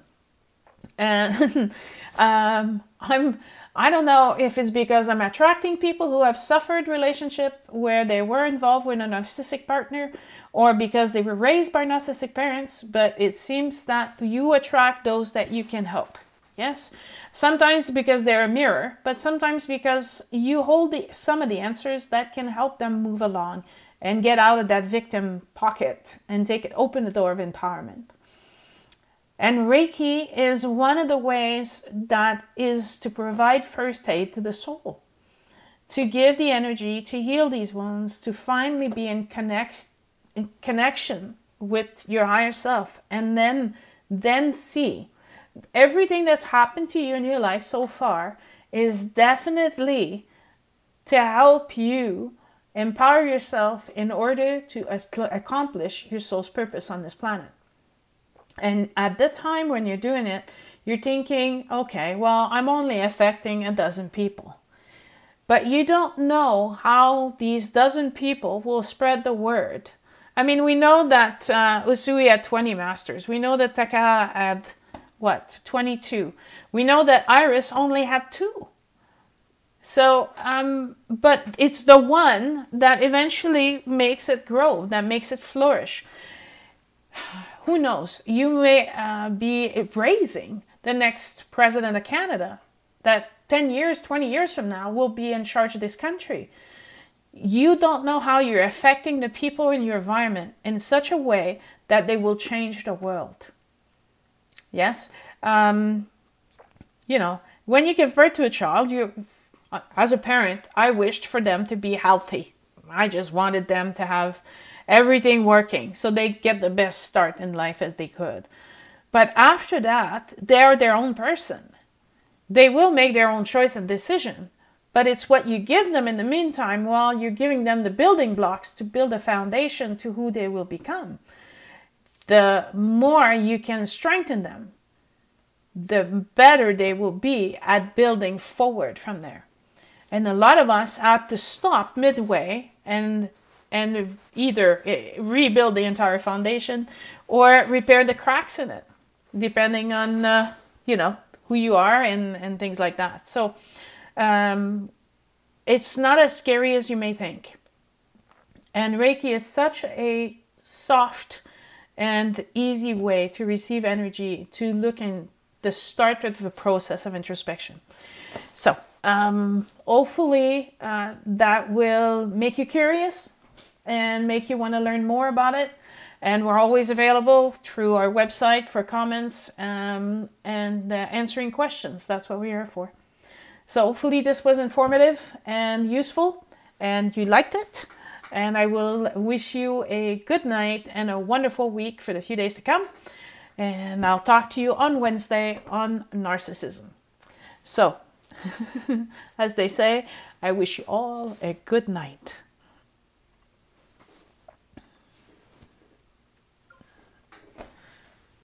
And um, I'm, I don't know if it's because I'm attracting people who have suffered relationship where they were involved with a narcissistic partner, or because they were raised by narcissistic parents, but it seems that you attract those that you can help. Yes, sometimes because they're a mirror, but sometimes because you hold the, some of the answers that can help them move along and get out of that victim pocket and take it, open the door of empowerment. And Reiki is one of the ways that is to provide first aid to the soul, to give the energy to heal these wounds, to finally be in connect, in connection with your higher self, and then, then see. Everything that's happened to you in your life so far is definitely to help you empower yourself in order to accomplish your soul's purpose on this planet. And at the time when you're doing it, you're thinking, okay, well, I'm only affecting a dozen people. But you don't know how these dozen people will spread the word. I mean, we know that uh, Usui had twenty masters. We know that Takahata had what, twenty-two. We know that Iris only had two. So, um, but it's the one that eventually makes it grow, that makes it flourish. Who knows? You may uh, be raising the next president of Canada that ten years, twenty years from now will be in charge of this country. You don't know how you're affecting the people in your environment in such a way that they will change the world. Yes, um, you know, when you give birth to a child, you, as a parent, I wished for them to be healthy. I just wanted them to have everything working so they get the best start in life as they could. But after that, they're their own person. They will make their own choice and decision, but it's what you give them in the meantime while you're giving them the building blocks to build a foundation to who they will become. The more you can strengthen them, the better they will be at building forward from there. And a lot of us have to stop midway and and either rebuild the entire foundation or repair the cracks in it, depending on uh, you know who you are and and things like that. So um, it's not as scary as you may think. And Reiki is such a soft and easy way to receive energy, to look in the start of the process of introspection. So um, hopefully uh, that will make you curious and make you want to learn more about it. And we're always available through our website for comments um, and uh, answering questions. That's what we're here for. So hopefully this was informative and useful and you liked it. And I will wish you a good night and a wonderful week for the few days to come. And I'll talk to you on Wednesday on narcissism. So, as they say, I wish you all a good night.